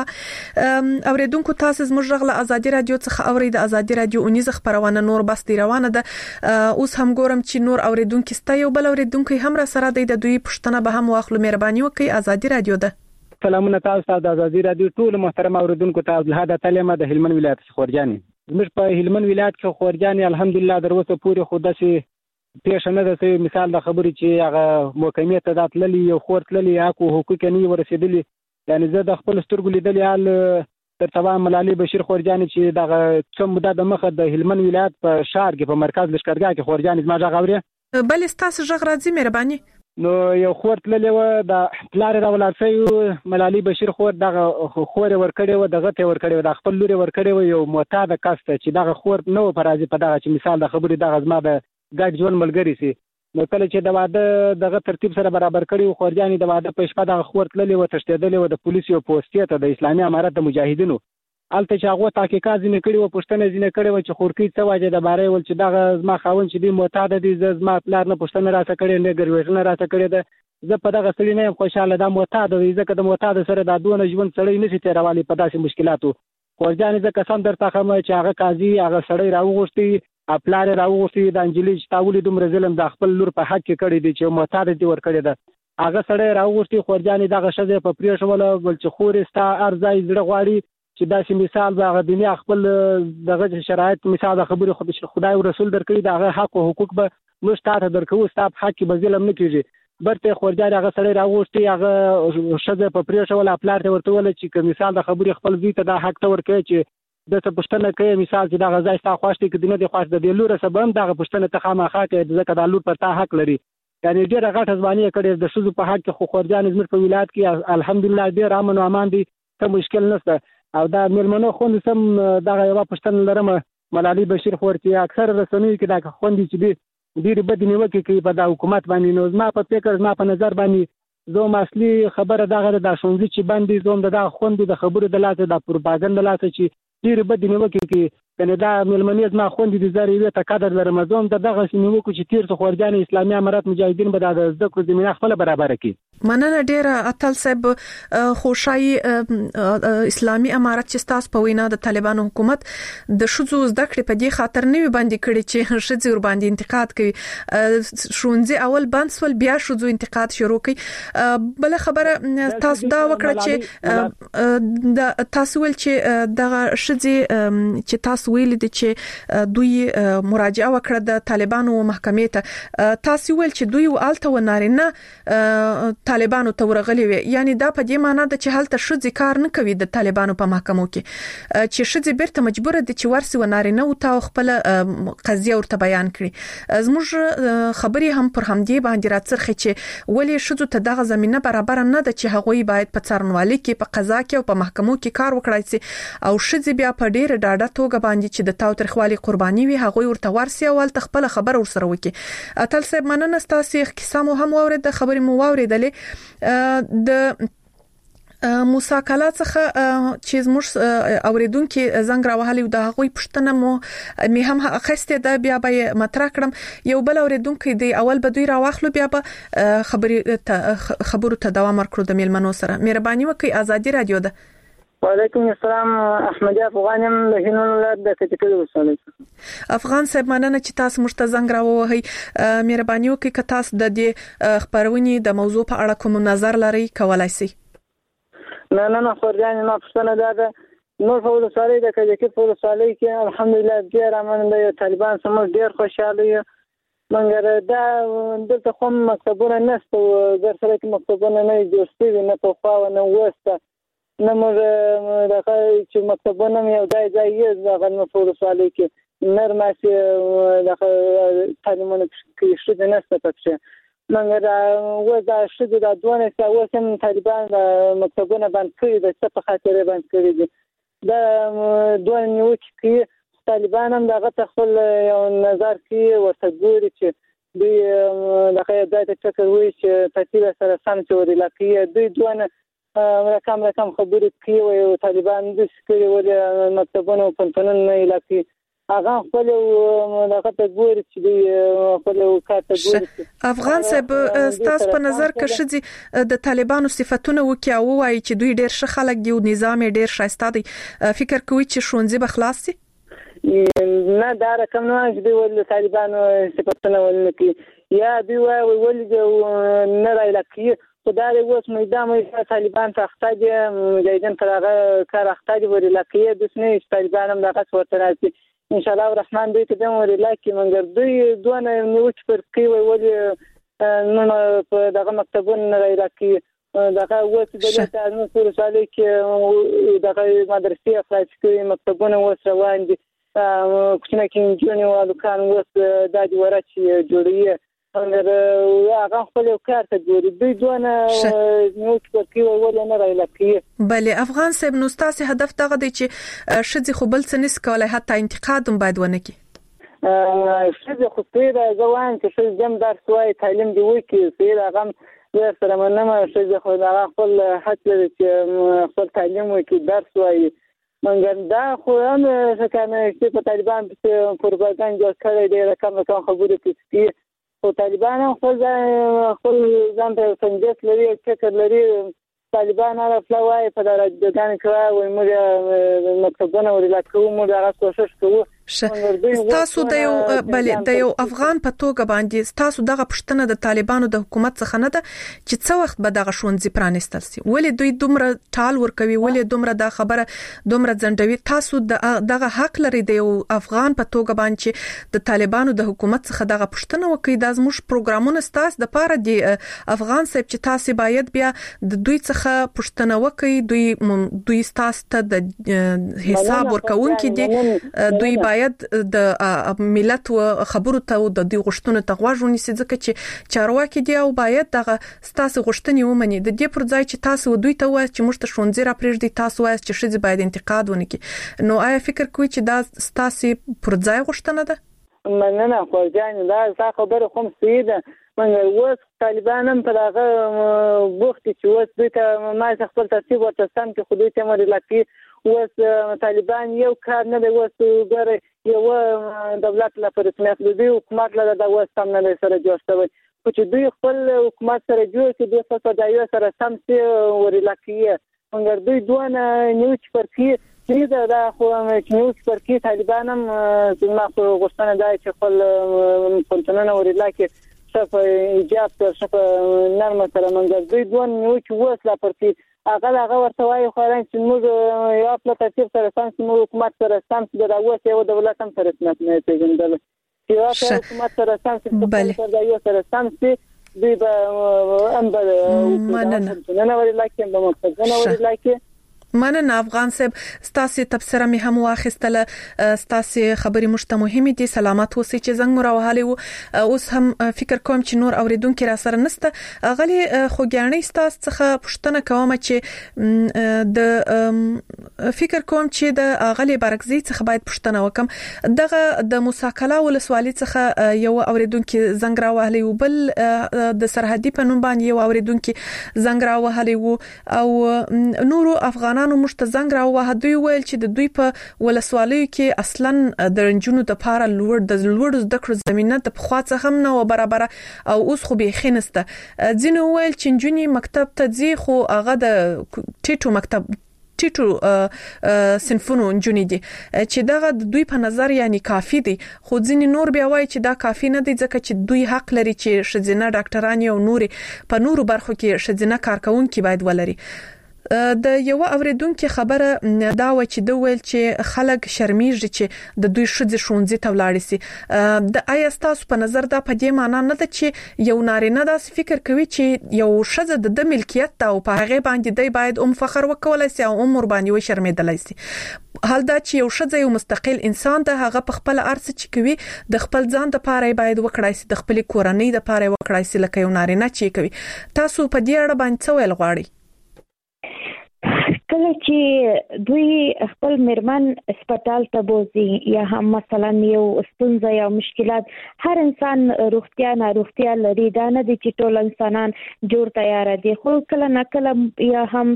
S7: مراوه اوریدونکو تاسو زموږ غله ازادي رادیو څخه اورید ازادي رادیو اونیز خبرونه نور بس دی روانه ده اوس هم ګورم چې نور اوریدونکو ستایو بل اوریدونکو هم را سره د دوی پښتنه به هم واخلو مهرباني وکړئ ازادي رادیو ده.
S5: سلامونه تاسو د ازادي رادیو ټول محترم اوریدونکو ته عبدالهادي تعلیم د هلمند ولایت خورجاني زموږ په هلمند ولایت کې خورجاني الحمدلله دروسه پوری خود سي پیښ نه ده مثال د خبرې چې هغه محکمې ته داتللی یو خورتللی حق او حقوق نه ورسېدلی یعنی زه د خپل سترګو لیدلې حال تر سبا ملالي بشیر خورجاني چې دغه څوم مده د مخه د هلمند ولایت په شهر کې په مرکز لشکرګاه کې خورجاني ما ځغوري
S7: بل تاسو ژغ راځي مهرباني
S5: نو یو خورت للې و د پلار راولاسي ملالي بشیر خور دغه خور ور کړی و دغه ته ور کړی و د خپل لوري ور کړی و یو معتاد کس چې دغه خور نو فرازي په دغه چې مثال د خبرې دغه زما د ګډ ژوند ملګری سي نو کله چې د واده دغه ترتیب سره برابر کړی و خورجاني د واده په شپه دغه خورت للې و تشتیدلې و د پولیسو پوسټ ته د اسلامي امارت د مجاهدینو الته چې هغه تحقیقات ځینې کړي و پښتنه ځینې کړي و چې خورکی څه واجه د بارے ول چې دغه زما خاون چې دی معتاد دي زما پلار نه پښتنه راته کړي نه ګروېژنه راته کړي ده زه په دغه سړی نه خوشاله دا معتاد دی ځکه د معتاد سره د دونه ژوند سړی نشي تیروالي په داسې مشکلاتو خورجاني ځکه سم درته کوم چې هغه قاضي هغه سړی راوغوښتي خپل راوغوښتي د انجلي تاولې دومره ظلم د خپل لور په حق کې کړی دی چې معتاد دی ور کړی ده هغه سړی راوغوښتي خورجاني دغه شزه په پریښوله بل چې خورستا ارزای زړه غواړي چې داسې مثال به هغه دنیا خپل دغه شرایط مثال د خبرې خدای او رسول درکړي دغه حق او حقوق به موږ تاسو درکو ستاسو حق کې به ظلم نه کیږي برته خورجاني هغه سړی راوغوښتي هغه شزه په پریښوله خپل ته ورته ول چې مثال د خبرې خپل ځای ته د حق ته ورکړي چې د څه پښتنه کوي مثال چې دغه ځای تاسو خوښتي کې دنه د خوښ د لور سبب دغه پښتنه ته خامخا کې ځکه د لور پر تا حق لري یعنی ډیره غټه ځواني کړي د شذو په حق کې خو خورجاني زموږ په ولایت کې الحمدلله ډیر امن او امان دي څه مشکل نشته او دا ملمنو خوند سم دغه یو پښتن لرم ملالي بشیر خور چې اکثر رسنوي کې دا خوندې چې دی ډیر بد نیوکه کوي په د حکومت باندې نو زما په فکر زما په نظر باندې زه اصلي خبره دغه د شونځي چې باندې زوم د خوند د خبرو د لاسه د پروپاګاندا لاسه چې ډیر بد نیوکه کوي کنه دا ملمنې زما خوندې د زری ته قدر لرم زوم دغه نیوکه چې تیر څو خورجاني اسلامي امارت مجاهدین به د ذکر زمينه خپل برابر کړي
S7: مننه ډیر اتل صاحب خوشحالي اسلامي امارت چې تاسو په وینا د طالبانو حکومت د شذو زده کړې په دې خاطر نه باندې کړي چې شذو ور باندې انتقاد کوي شونځي اول بنسول بیا شذو انتقاد شروع کوي بل خبره تاسو دا وکړه چې د تاسو ول چې دغه شذي چې تاسو ویل دي چې دوی مراجعه وکړه د طالبانو محکمې ته تاسو ول چې دوی والته ونارینه طالبانو ته ورغلي وي یعنی دا په دې معنی ده چې هلته شذي کار نه کوي د طالبانو په محکمو کې چې شذي بیرته مجبور دي چې ورسي ونارینه او تا خپل قضیه ورته بیان کړي زموږ خبري هم پر همدې باندې راڅرخي چې ولې شذو ته دغه زمينه برابر نه ده چې هغوی باید په څارنوالي کې په قضا کې او په محکمو کې کار وکړي سي او شذي بیا په ډېر ډاډه توګه باندې چې د تاوتریخوالي قرباني وي هغوی ورته ورسي او ول خپل خبر ورسره وکي اتل صاحب مننه ستاسو قصه مو هم اورید خبري مو اوریدلې د موسی کلا څخه چې زموږ اوریدونکو زنګ راوهلی د هغوی پښتنه مو می هم اخسته د بیا به مطرح کړم. یو بل اوریدونکو دی اول به دوی راوخلو بیا به خبرې خبرو ته دوام ورکړو د میلمنو سره. مهرباني وکړئ. ازادي رادیو ده.
S16: وعلیکم السلام. احمد افغانم له هینولر د کټکل وساله.
S7: افغان صاحب مننه چې تاسو موږ ته زنګ راووهی. مهرباني وکړئ که تاسو د دې خبرونې د موضوع په اړه کوم نظر لرئ کولای شئ.
S16: نه نه نه خورجان نه پښتنه ده. نو په وساله د کټکل په وساله کې الحمدلله ډیر امن دی. طالبان سم ډیر خوشاله یو. منګر دا دلته کوم مکتبونه نشته او در سره کې مکتبونه نه جوړ شوي نه په خوا نه وسته نه موږ دغه چې مکتبونه یو ځای ځای یې دغه مسول سوالي کې نرمه چې دغه تعلیمونه کې شته نشته پکې. منګر و دا شته د دوه څه وسم طالبان مکتبونه باندې کړی د څه په خاطر باندې کړی دي. دا دوه نیو چې طالبان هم دغه تخل یو نظر کې ورته ګوري چې دوی دغه ځای ته فکر وایي چې ترتیب سره سم چوري لکه دوی دوه رقم رقم خبرې کوي او طالبان د سکري ول مکتبونو په پنځن نه علاقې هغه خپل دغه ته ګوري چې دوی خپل کارته ګوري.
S7: افغان صاحب تاسو په نظر کې شدي د طالبانو صفاتونه وکي او وایي چې دوی ډېر ښه خلک دي او نظام ډېر ښایسته دی. فکر کوي چې ښوونځي به خلاص شي؟
S16: نه دا رقم نه چې دوی ول طالبانو صفاتونه ولنکي یا دوی وایي ول نه راځي خدای اوس میدان مې طالبان ته اختاج مجاهدین تر هغه کار اختاج وري لکه د سنې طالبان هم دغه ورته راځي ان شاء الله الرحمن دوی ته دم وري لکه منګر دوی دونه نیوچ پر کوي ولي نو په دغه مکتبونه راځي دغه اوس د دې نو سره سالي کې دغه مدرسې خلاص کوي مکتبونه اوس روان دي. کوچنی کې جونی والو کان اوس د دې ورچ جوړي اگر هغه خپل کار ته ګوري دوی دونه نو چې کوي ولا نه راځي.
S7: بله افغان صاحب نو تاسو هدف دغه دی چې شذ خو بل څه نس کولای حتی انتقاد هم باید ونه کی.
S16: شذ خو پیدا ځوان چې شذ جام درس وای تعلیم دی وای کی سیر هغه زه سره مننه شذ خو هغه خپل حق لري چې خپل تعلیم وای کی درس وای. منګر دا خو هم څنګه چې په طالبان په پروپاګاندا جوړ کړی دی رقم رقم خبرې کوي او طالبان خپل خپل ځان ته څنګه لري چې لري طالبان هغه فلوای په درجهګان کې وای موږ مکتبونه ورلا کوو موږ هغه کوشش کوو.
S7: تاسو د یو بل د یو افغان په توګه باندې تاسو دغه پښتنه د طالبانو د حکومت څخه نه ده چې څو وخت به دغه ښوونځي پرانیستل سي ولې دوی دومره ټال ورکوي ولې دومره د خبره دومره ځنډوي. تاسو دغه حق لري د یو افغان په توګه باندې د طالبانو د حکومت څخه دغه پښتنه وکړي. د زموږ پروګرامونه ستاسو د پاره دی افغان صاحب چې تاسو باید بیا د دوی څخه پښتنه وکړي. دوی دوی تاسو ته د حساب ورکوونکي دي. دوی باید د ملت و خبرو ته د دې غشتونو ته غوښونی سي ځکه چې چارواکي دی او باید دغه ستاسو غشتنی ومني. د دې پر ځای چې تاسو دوی ته وایي چې موږ ته ښوونځي را پرېږدي تاسو وایي چې شذ باید انتقاد ونکي. نو آیا فکر کوئ چې دا ستاسو پر ځای غشتنه ده؟
S16: مننه خو ځان دا خبره کوم سیده منګر اوس طالبان هم په هغه بوخت چې اوس دوی ته ما خپل ترتیب ورته سم کې خو دوی ته مری لکه اوس طالبان یو کار نه دی اوس ګره یو دولت لپاره رسمیت لري حکومت لپاره د اوس سم نه سره جوړ شوی چې دوی خپل حکومت سره جوړ کړي د فسادایو سره سم سي وري لکه منګر دوی دونه نیوچ پرکی چې دا خو نیوچ پرکی طالبان هم ما خو غوښتنه ده چې خپل پنځونه وري لکه شپ ایجاب تر شپ نرمه سره منګر دوی دونه نیوچ وسلا پرکی هغه هغه ورته وایي خو رنګ چې موږ یو خپل ترتیب سره سم موږ حکومت سره سم د راوځي یو دولت هم سره سم نه پیژندل چې یو حکومت سره سم چې د یو سره سم چې دوی به ام به نه نه وري لکه به مقصد نه وري لکه
S7: مننه افغان صاحب، ستاسو تبصره می هم واخیستله، ستاسو خبرې مشته مهمه دي. سلامات اوسئ چې زنګ مراوهاله وو. اوس هم فکر کوم چې نور اوریدونکو را سره نسته. غلي خوګیانې ستاسو څخه پوښتنه کوم چې د فکر کوم چې د غلي برګزي څخه باید پوښتنه وکم. دغه د موساکلا ولسوالۍ څخه یو اوریدونکو زنګ راوهاله وو، بل د سرحدي پنوم باندې یو اوریدونکو زنګ راوهاله وو، او نورو افغان نو مشته زنګ راوه. دوی ویل چې د دوی په ولسوالیو کې اصلا د رنجونو د پاره لوړ د لوړ د کړ زمينه د پخوا څخه هم نه و برابر، او اوس خو به خینسته. ځینې ویل چې جنونی مکتب ته ځي، خو هغه د ټیټو مکتب ټیټو سنفونو جنونی دي چې دغه د دوی په نظر یعنی کافی دي. خو ځینې نور بیا وایي چې دا کافی نه دي، ځکه چې دوی حق لري چې شذینه ډاکټران او نور په نورو برخو کې شذینه کارکونکو باید ولري. د یو اوریدونکو خبره دا و چې دوی ویل چې خلک شرمېږي چې د دوی شذ شونځي ته ولاړ سي. د آی اس تاسو په نظر دا په دې معنی نه ده چې یو نارینه داس فکر کوي چې یو شذ د ملکیت ته او په هغه باندې دی باید ام فخر وکولای سي او عمر باندې و شرمېدلای سي. حال دا چې یو شذ یو مستقل انسان ده، هغه په خپل ارث چې کوي د خپل ځان د پاره باید وکړای سي، د خپل کورنۍ د پاره وکړای سي لکه یو نارینه چې کوي. تاسو په دې اړه باندې څه ویل غواړئ؟
S13: کله چې دوی خپل مرمن هسپتال ته بوزي یا هم مثلا یو ستونزه یا مشکلات، هر انسان روغتیا نه روغتیا لري، دا نه دي چې ټول انسانان جوړ تیار دي، خو کله نه کله یا هم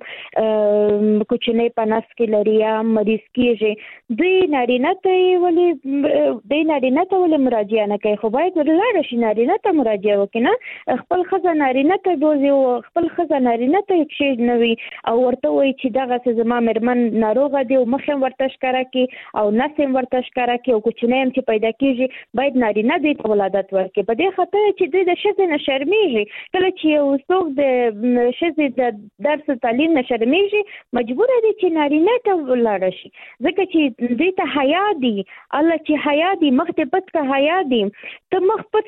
S13: کوچنی پناس کې لري یا مریض کیږي. دوی نارینه ته ولي دوی نارینه ته ولي مراجعه نه کوي؟ خو باید ولر شي نارینه ته مراجعه وکړي، خپل خزه نارینه ته بوزي او خپل خزه نارینه ته شي نوي او ورته وایي چې دغه زما مرمن ناروغه دی او مخم ورته ښکارا کی او نسم ورته ښکارا کی او کوچنی هم چې پیدا کیږي باید نارینه دی ته ولادت ورکړي. په دې خاطر چې دوی د شذ نه شرمېږي، کله چې یو څوک د شذ د درس تعلیم نه شرمېږي مجبور دی چې نارینه ته ولاړ شي، ځکه چې دوی ته حیا دی. الله چې حیا دی مخ ته پټ کا حیا دی، ته مخ پټ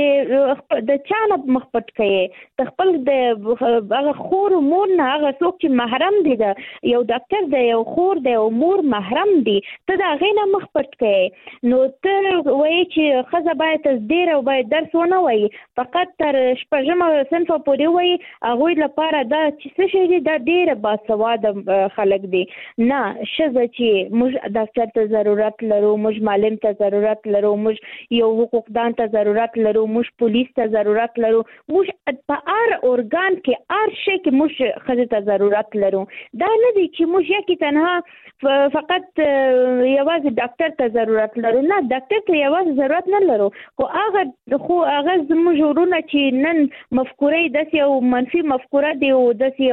S13: کړ د چانه مخ پټ کړي، ته خپل د هغه خور مور نه هغه څوک چې محرم دي د یو ډاکټر دی یو خور دی او مور محرم دي، ته دا غینه مخ پټ کړي. نو ته وایي چې خزه باید ډیر او باید درس ونه وایي، فقط تر شپږم صنف پورې وایي. هغه لپاره دا چې څه شي دا ډیر باسواده خلک دي. نه شزه چې موږ ډاکټر ته ضرورت لرو، موږ معلم ته ضرورت لرو، موږ یو حقوقدان ته ضرورت لرو، موږ پولیس ته ضرورت لرو، موږ په هر ارګان کې هر شي کې موږ خزه ته ضرورت لرو. دا نه دي چې موږ یې تنها فقط یوازې ډاکټر ته ضرورت لرو، نه ډاکټر ته یوازې ضرورت نه لرو، خو هغه خو هغه زموږ ورونه چې نن مفکوره داسې یو منفي مفکوره دی او داسې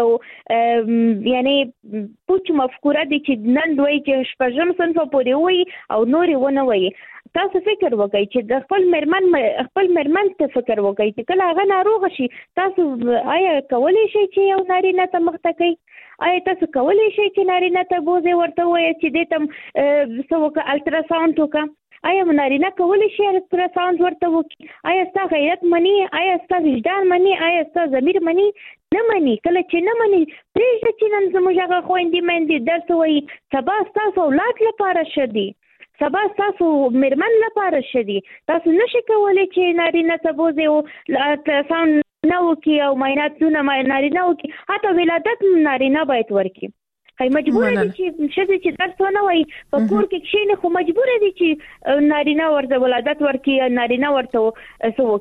S13: یو یعنی پوچ مفکوره دی چې نن دوی چې شپږم صنف پورې وایي او نورې ونه وایي. تاسو فکر وکړئ چې د خپل مرمن خپل مرمن ته فکر وکړئ چې کله هغه ناروغ شي، تاسو آیا کولی شئ چې یو نارینه ته مخته کوي؟ آیا تاسو کولی شئ چې نارینه ته بوزي ورته وایي چې دې ته څه وکړه الټراساونډ وکړه؟ آیا نارینه کولی شي الټراساونډ ورته وکړي؟ آیا ستا غیرت مني؟ آیا ستا وجدان مني؟ آیا ستا ضمیر مني؟ نه مني. کله چې نه مني پرېږده چې نن زموږ هغه خویندې میندې درس وایي، سبا ستاسو اولاد لپاره ښه دي، سبا تاسو مرمن لپاره شدي. تاسو نشئ کولای چې نارینه ته بوزي او الټراساونډ نه وکړي او معایناتونه نارینه وکړي، حتی ولادت نارینه باید ورکړي. خو مجبور دي چې شذ چې درس ونه وایي په کور کې کښېني، خو مجبور دي چې نارینه ورته ولادت ورکړي، نارینه ورته څه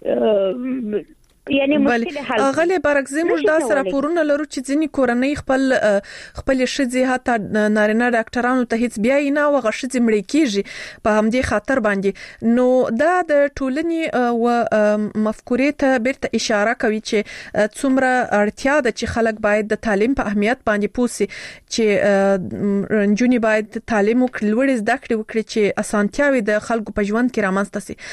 S13: وکړي. یعنی مشکل حل
S7: غلې برګزي موږ دا سره پورونه لرو چې ځینی کورنۍ خپل خپل شذي حتی نارینه ډاکټرانو ته هیڅ بیا نه وغه شذي مړ کیږي په همدې خاطر باندې. نو دا د ټولنې او مفکورې ته بیرته اشاره کوي چې څومره اړتیا ده چې خلک باید د تعلیم په اهمیت باندې پوسي، چې رنجونی باید تعلیم وکړي، لوړ زده کړې وکړي چې اسانتیاوي د خلکو په ژوند کې رامنځته سي.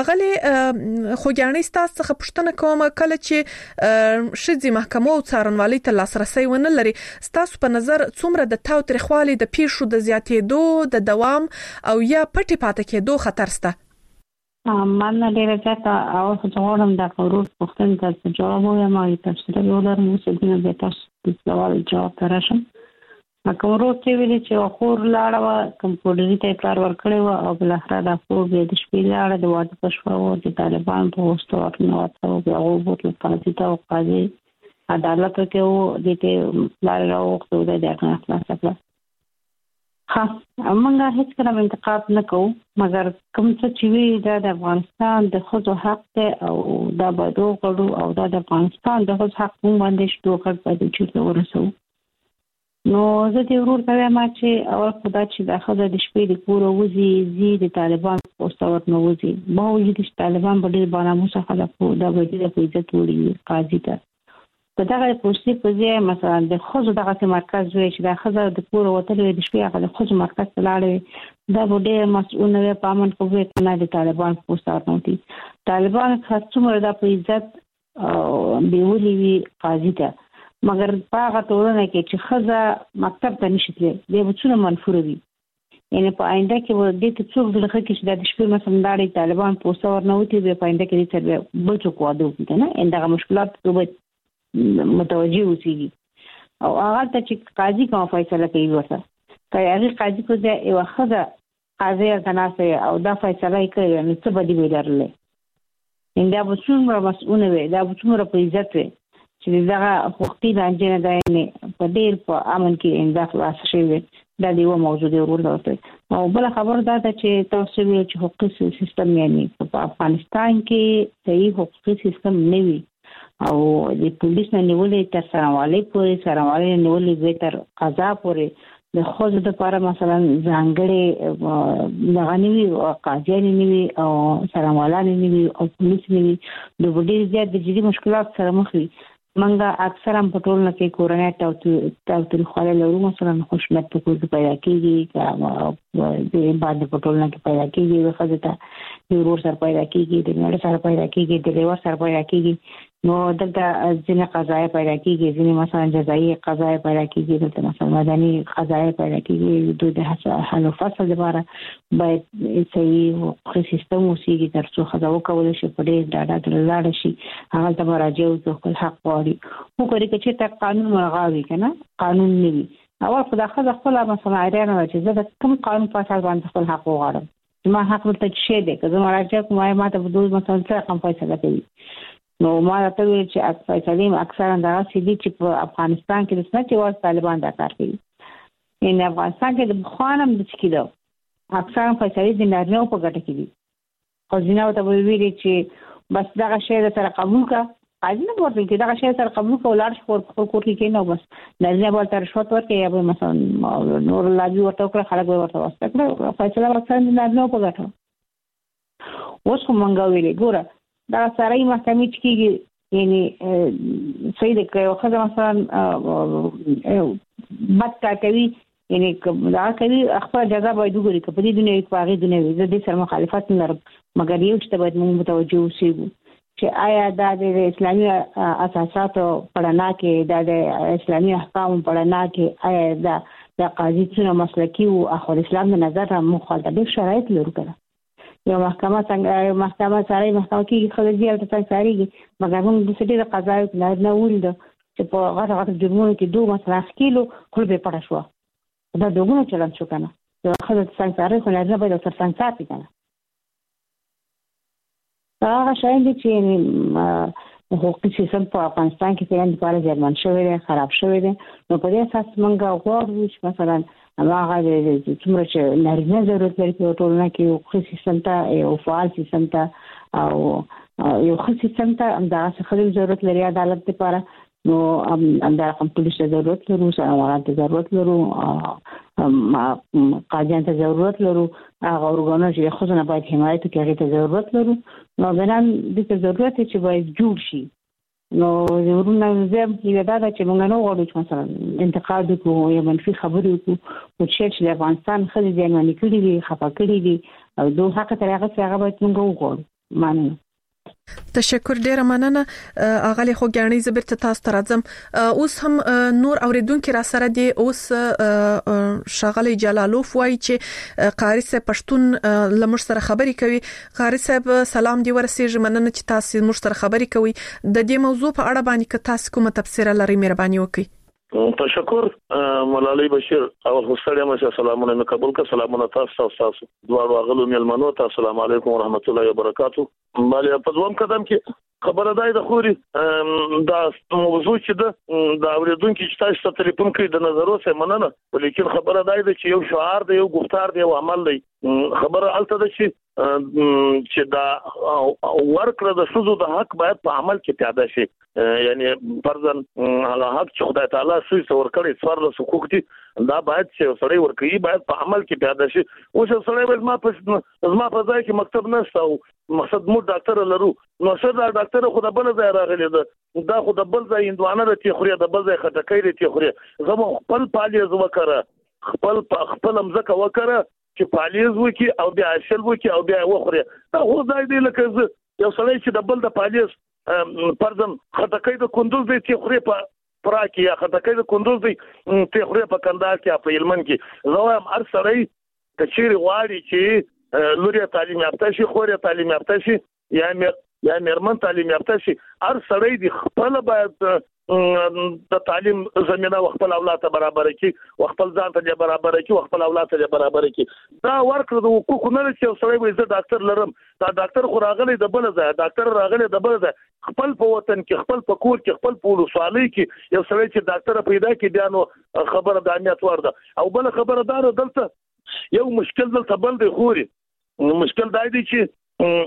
S7: غلې خوګانې ستاسو څخه پوښتنه کوم، کله چې شذي محکمو او څارنوالۍ ته لاسرسي ونه لري، ستاسو په نظر څومره د تاو تریخوالي د پیښو د زیاتېدو د دوام او یا پټي پاتې کېدو خطر شته؟
S17: من ډیره زیاته او څنګه د قرور پوښتنه ته جواب وایم او تفصیل ولرم چې دغه به تاسو د سوال جواب تراشم. کوم ورو ته ویل چې خور لاړه کمپیوټري ته کار ورکړی و او بل اخر دا خور به د شپې لاړه د واده په شپه و د طالبان په وسته ورنه وته او هغه بوتل قاضي ته او قاضي عدالت کې و د ته لار راوخته د دغه خلاص کړه. ها موږ هیڅ کله انتقاد نه کوو مګر کوم څه چې وی د افغانستان د خود حق ته او دا به دوه غړو او د افغانستان د خود حق مونږ باندې شتو کړ په دې چې ورسو. نو زه دې ورور ته وایم چې اول خدای چې دا خدای د شپې د کور وځي زی د طالبان پوسټور نو وځي ما وې د طالبان په ډېر باندې موسه خلک دا به د عزت وړي قاضي ته په دغه پوسټي په ځای مثلا د خوځو دغه مرکز وي چې دا خزه د کور وتل د شپې هغه د خوځو مرکز ته لاړې دا به ډېر مسؤل نه پامن کوي نه د طالبان پوسټور نو دي طالبان خاصه د عزت بیولي وی قاضي ته مګر هغه ټولنه کې چې خزه مکتب ته نشي تللی د بچونو منفور وي یعنی په آینده کې و دې ته څوک دغه کې چې د شپې مثلا د طالبان پوسټ ورنوتی به په آینده کې تر بل څوک واده وکړي نه انده مشکلات به متوجي اوسېږي او هغه ته چې قاضي کوم فیصله کوي ورته کوي هغه قاضي کو دا یو خزه قاضي تناسه او دا فیصله کوي نو څه بدی ویلرله انده بچونو مسؤل وي دا بچونو په عزت وي چې دغه حقوقي لانجه نه دی په ډیر په امن کې انده خلاص شوی دا دی و موجوده ورته او بل خبر دا چې تاسو ویل چې حقوقي سیستم یعنی په افغانستان کې صحیح حقوقي سیستم نه وي او د پولیس نه نیولې تر سرمالي پورې سرمالي نیولې به تر قضا پورې د خوځ د لپاره مثلا ځانګړي لغنوي او قاضیان نیوي او سرمالان نیوي او پولیس نیوي د ډېر زیات د جدي مشکلات سره مخ وي منګه اکثر هم په ټولنه کې کورنۍ تاوتریخوالی لرو مثلا خشونت په کور کې پیدا کېږي د باندې په ټولنه کې پیدا کېږي د ښځې ته د ورور سره پیدا کېږي د مېړه سره پیدا کېږي د لیوه سره پیدا کېږي نو دلته ځینې قضایي پیدا کېږي ځینې مثلا جزایي قضایي پیدا کېږي دلته مثلا مدني قضایي پیدا کېږي دوی د حل و فصل لپاره باید صحیح حقوقي سیستم اوسېږي تر څو ښځه وکولی شي په ډېر ډاډه زړه لاړه شي هغه ته مراجعه وکړي خپل حق وغواړي خو کله چې ته قانون ملغوي که نه قانون نه وي اول خو دا ښځه خپله مثلا حیرانه وه چې زه د کوم قانون په اساس باندې خپل حق وغواړم زما حق دلته څه شی دی که زه مراجعه کوم وایم ما ته به دوی مثلا څه رقم فیصله کوي نو ما ته ویل چې فیصلې اکثرا دغسې دي چې په افغانستان کې داسې نه چې یوازې طالبان دا کار کوي یعنې افغانستان کې د پخوا نه هم داسې کېده اکثرا فیصلې د نارینهو په ګټه کې دي ښځینهو ته به ویلې چې بس دغه شی در سره قبول کړه قاضي نه به ورته چې دغه شی سره قبول کړه ولاړ شي خپل کور کې کښېنه او بس نارینه به ورته رشوت ورکړي یا به مثلا نور لابي ورته وکړه خلک به ورته واسطه کړه فیصله به اکثرا د نارینهو په ګټه اوس خو موږ ویلې ګوره دا سړی محکمې چې کېږي یعنی صحیح دی که یو ښځه مثلا بد کار کوي یعنی دا کوي خپله جزا باید وګوري که په دې دنیا وي که په هغې دنیا وي زه دې سره مخالفت نه لرم مګر یو چې ته باید موږ متوجه اوسېږو چې آیا دا د اسلامي اساساتو په رڼا کې دا د اسلامي احکامو په رڼا کې آیا دا د قاضي څونه مسلکي وو اخو د اسلام د نظر نه موږ هلته ډېر شرایط لرو که نه یو محکمه څنګه محکمه سړی محکمه کېږي ښځه ځي هلته څنګه څارېږي مګر موږ داسې ډېره قضایو کې نارینه ولیده چې په غټه غټه جرمونو کې دو مثلا ښکېلو خوله به یې پټه شوه دا دوګونه چلند شو که نه یوه ښځه ته څنګ څارئ خو نارینه باید ورسره څنګ ساتي که نه دا هغه شیان دي چې حقوقي سیستم په افغانستان کې فعلا دپاره زیانمن شوی دی خراب شوی دی نو په دې اساس موږ غواړو چې مثلا هغه څومره چې نارینه ضرورت لري په ټولنه کې حقوقي سیستم ته یو فعال سیستم ته او یو ښه سیستم ته همدغسې ښځې ضرورت لري عدالت دپاره نو همدا رقم پولیس ته ضرورت لرو سرمالان ته ضرورت لرو قاضیان ته ضرورت لرو هغه ارګانونه چې د ښځو نه باید حمایت وکړي هغې ته ضرورت لرو نو بنان دې ته ضرورت دی چې باید جوړ شي نو ورونه زه هیله دا ده چې موږ نه غواړو چې مثلا انتقاد وکړو یا منفي خبرې وکړو خو چې د افغانستان ښځې زیانمنې کړي دي خفه کړي دي او دو حق تر هغه چې هغه باید موږ وغواړو مننه
S7: تشکر ډیره مننه اغلی خو ګڼي زبر ته تاسو ته راځم اوس هم نور اوریدونکو را سره دي اوس شغله جلالوف وایي چې قاری صاحب پښتون لمر سره خبري کوي قاری صاحب سلام دی ورسېږي مننه چې تاسو مر سره خبري کوي د دې موضوع په اړه باندې که تاسو کومه تفسیر لري مهرباني وکړئ
S18: تشکر ملالۍ بشیر او حسین مسا سلامونه مې قبول کړ. سلامونه تاسو تاسو دوه غلو ملمنو ته السلام علیکم ورحمت الله وبرکاتو. مالیا په دوم قدم کې خبره ده د خوري دا موضوع چې د دا اوریدونکو چې تاسو ته ټلیفون کوي د نظرو سره مننه، ولیکن خبره ده چې یو شعار دی، یو گفتار دی، یو عمل دی. خبره الته ده چې چې دا ورکړه د شذو د حق باید په عمل کې پیاده شي. یعنی فرضاً هغه حق چې خدای تعالی سوی څور کړی څوار له حقوق دي دا باید چې سړی ورکړي باید په عمل کې پیاده شي. اوس سړی باید ما په ما په ځای کې مکتب نشته او مقصد مو ډاکټر لرو نو څه دا ډاکټر خو د بل ځای راغلی ده دا خو د بل ځای اندوانه د تخوري د بل ځای خټکې د تخوري زمو خپل پالیز وکړه خپل خپل مزکه وکړه چې پالیز وکي او بیا اصل وکي او بیا وخوري. دا خو ځای دی لکه یو سړی چې د بل د پالیز پرځم خټکې د کندوز د تخوري په پراکي یا خټکې د کندوز د تخوري په کندهار کې په هلمند کې زوام هر سړی د چیرې غواړي چې لوري تعلیم یافته شي، خوري تعلیم یافته شي یا یا مرمن تعلیم یافته شي. هر سړی د خپل باید د تعلیم زمينه خپل اولاد ته برابر کړي، خپل ځان ته برابر کړي، خپل اولاد ته برابر کړي. دا ورکړه د حقوق نه لري چې سړی وي زه ډاکټر لرم، دا ډاکټر خو راغلی د بل ځای، ډاکټر راغلی د بل ځای، خپل په وطن کې خپل په کور کې خپل په ولسوالۍ کې یو سړی چې ډاکټر پیدا کړي بیا نو خبره د اهمیت ورده. او بل خبره دار دلته یو مشکل دلته بل دی خوري مشکل دا دی چې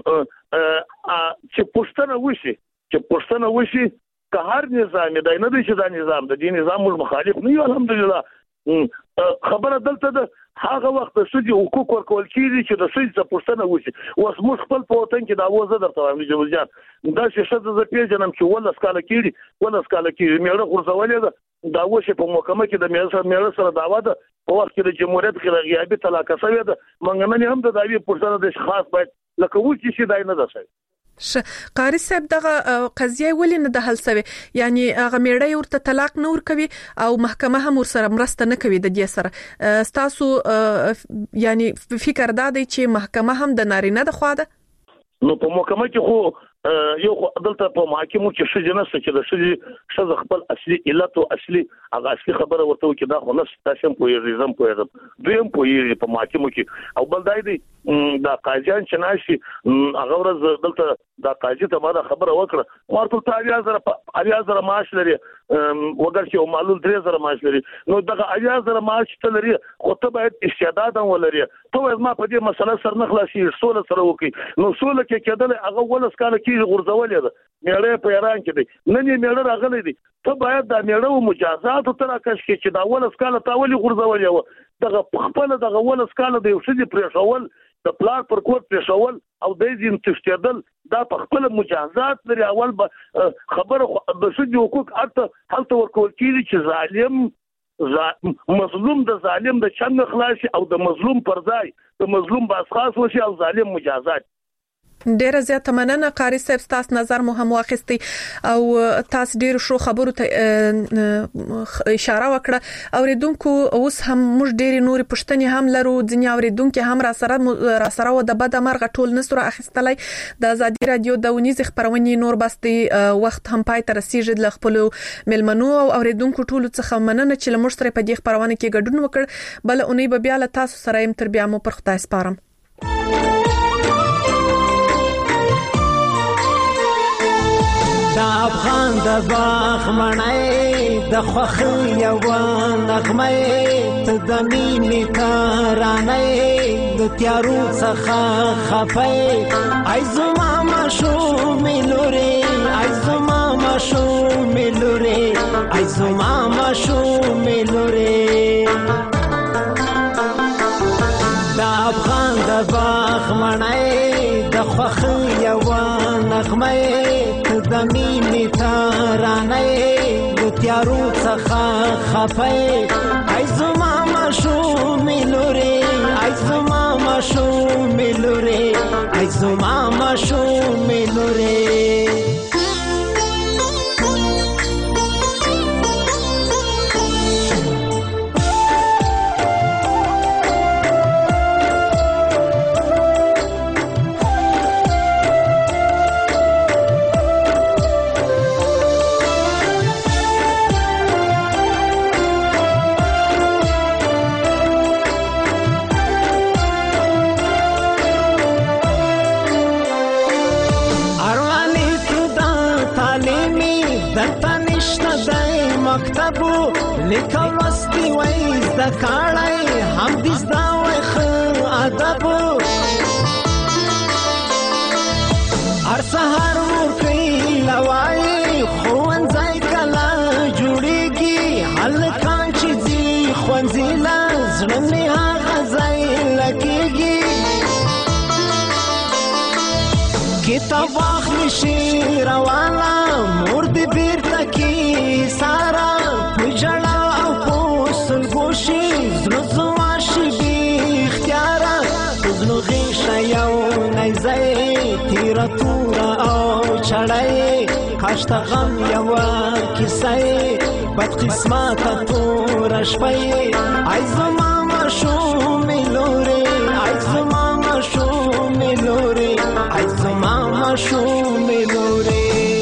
S18: چې پښتنه وشي چې پښتنه وشي که هر نظام دی نه دی چې دا نظام د دې نظام مخالف نه یو الحمدلله خبره دلته ده هغه وخت د سودي حقوق ورکول کیږي چې د سودي څخه پښتنه وشي. اوس موږ خپل په وطن کې دا وزه درته وایم جمهور جان دا چې شته د پیژنم چې ول اسکاله کیږي ول اسکاله کیږي مېړه خورځولې ده دا وشه په محکمه کې د مېړه سره مېړه سره دعوا ده په وخت کې د جمهوریت کې غیابي طلاق شوی ده منګنه هم د داوی پښتنه د خاص باید لکه و چې شي دای نه ده شي.
S7: ش قاری صاحب دغه قضیه ولې نه د حل سوي؟ یعنی هغه میړه ورته طلاق نه ورکوي او محکمه هم ورسره مرسته نه کوي د دې سره. تاسو یعنی فکر دا دی چې محکمه هم د نارینه د خوا ده؟
S18: نو په محکمه کې خو یو دلته په محاکمو کې شې جنسه چې د شې شذ خپل اصلي علت او اصلي هغه اصلي خبره ورته کې دا خو نه تاسو په ریزم په دویم په په محاکمو کې او بل دای دی دا قاضیان چې ناشي هغه ورځ دلته دا قاضي ته ما خبره وکړه ورته تعالی زره علي زره معاش لري وګر چې معلوم درې زره معاش لري نو دغه علي زره معاش ته لري خو ته باید استعداد ولري ته ما په دې مسله سره نه خلاصي سوله سره وکي نو سوله کې کېدل هغه ولس کاله کې غورځولې ده میړه په ایران کې دی نن یې میړه راغلی دی ته باید دا میړه مجازات تر اکش کې چې دا ولس کاله تاولي غورځولې و دغه خپل دغه ولس کاله د یو څه پرېښول د پلان پر کوټ پرېښول او د دې تشتیدل دا په خپل مجازات لري. اول به خبره د شذ حقوق اته هلته ورکول کیږي چې ظالم مظلوم د ظالم د چنګ خلاصي او د مظلوم پر ځای د مظلوم باس خاص وشي او ظالم مجازات.
S7: ډیر زیات مننه قاری صاحب تاسو نظر مو هم واخیستي او تاسو ډیر شو خبرو ته اشاره وکړه. اوریدونکو اوس هم موږ ډیر نور پښتني هم لرو ځنی اوریدونکو هم را سره را سره و د بد مرغ ټول نسره اخیستلای د ازادي رادیو د ونیز خبرونې نور بستي وخت هم پای تر سیجد ل خپل ملمنو او اوریدونکو ټول څخه مننه چې لمر سره په دې خبرونه کې ګډون وکړ. بل اونۍ به بیا له تاسو سره يم تر بیا مو پر خدای سپارم.
S19: دا افغان د باغ مړای د خوخي یو نغمه ته د مینې ترانه د تیارو څخه خفای ای زما مشو ملوري ای زما مشو ملوري ای زما مشو ملوري دا افغان د باغ مړای د خوخي یو نغمه د مینې ترانه د تیارو څخه خفای ای زما مشو ملوري ای زما مشو ملوري ای زما مشو ملوري. مکتبو لیکل واستي وای زده کړای هم دې زده وای خو ادبو هر سحر ورکې لوای خوانځای کلا جوړيږي هلکان چې زی خوانځي لا زړه مې هغه ځای لګيږي کتاب واخلي شي روانه مور دې بیرته کې سارا پجړه او پوسل ګوشي زړه زما شي بي اختیار زړه غیشه یو نایزای تیر تور او چړای کاشت غم یو کیسای بد قسمت تور شپای ای زما مشو ملوري ای زما مشو ملوري ای زما مشو ملوري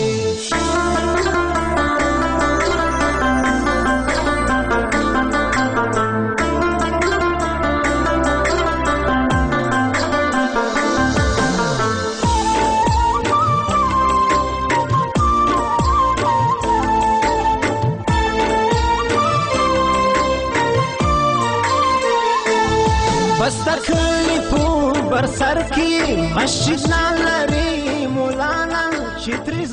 S19: بستکلی پو بر سر کی مسجد نالری مولانا چتری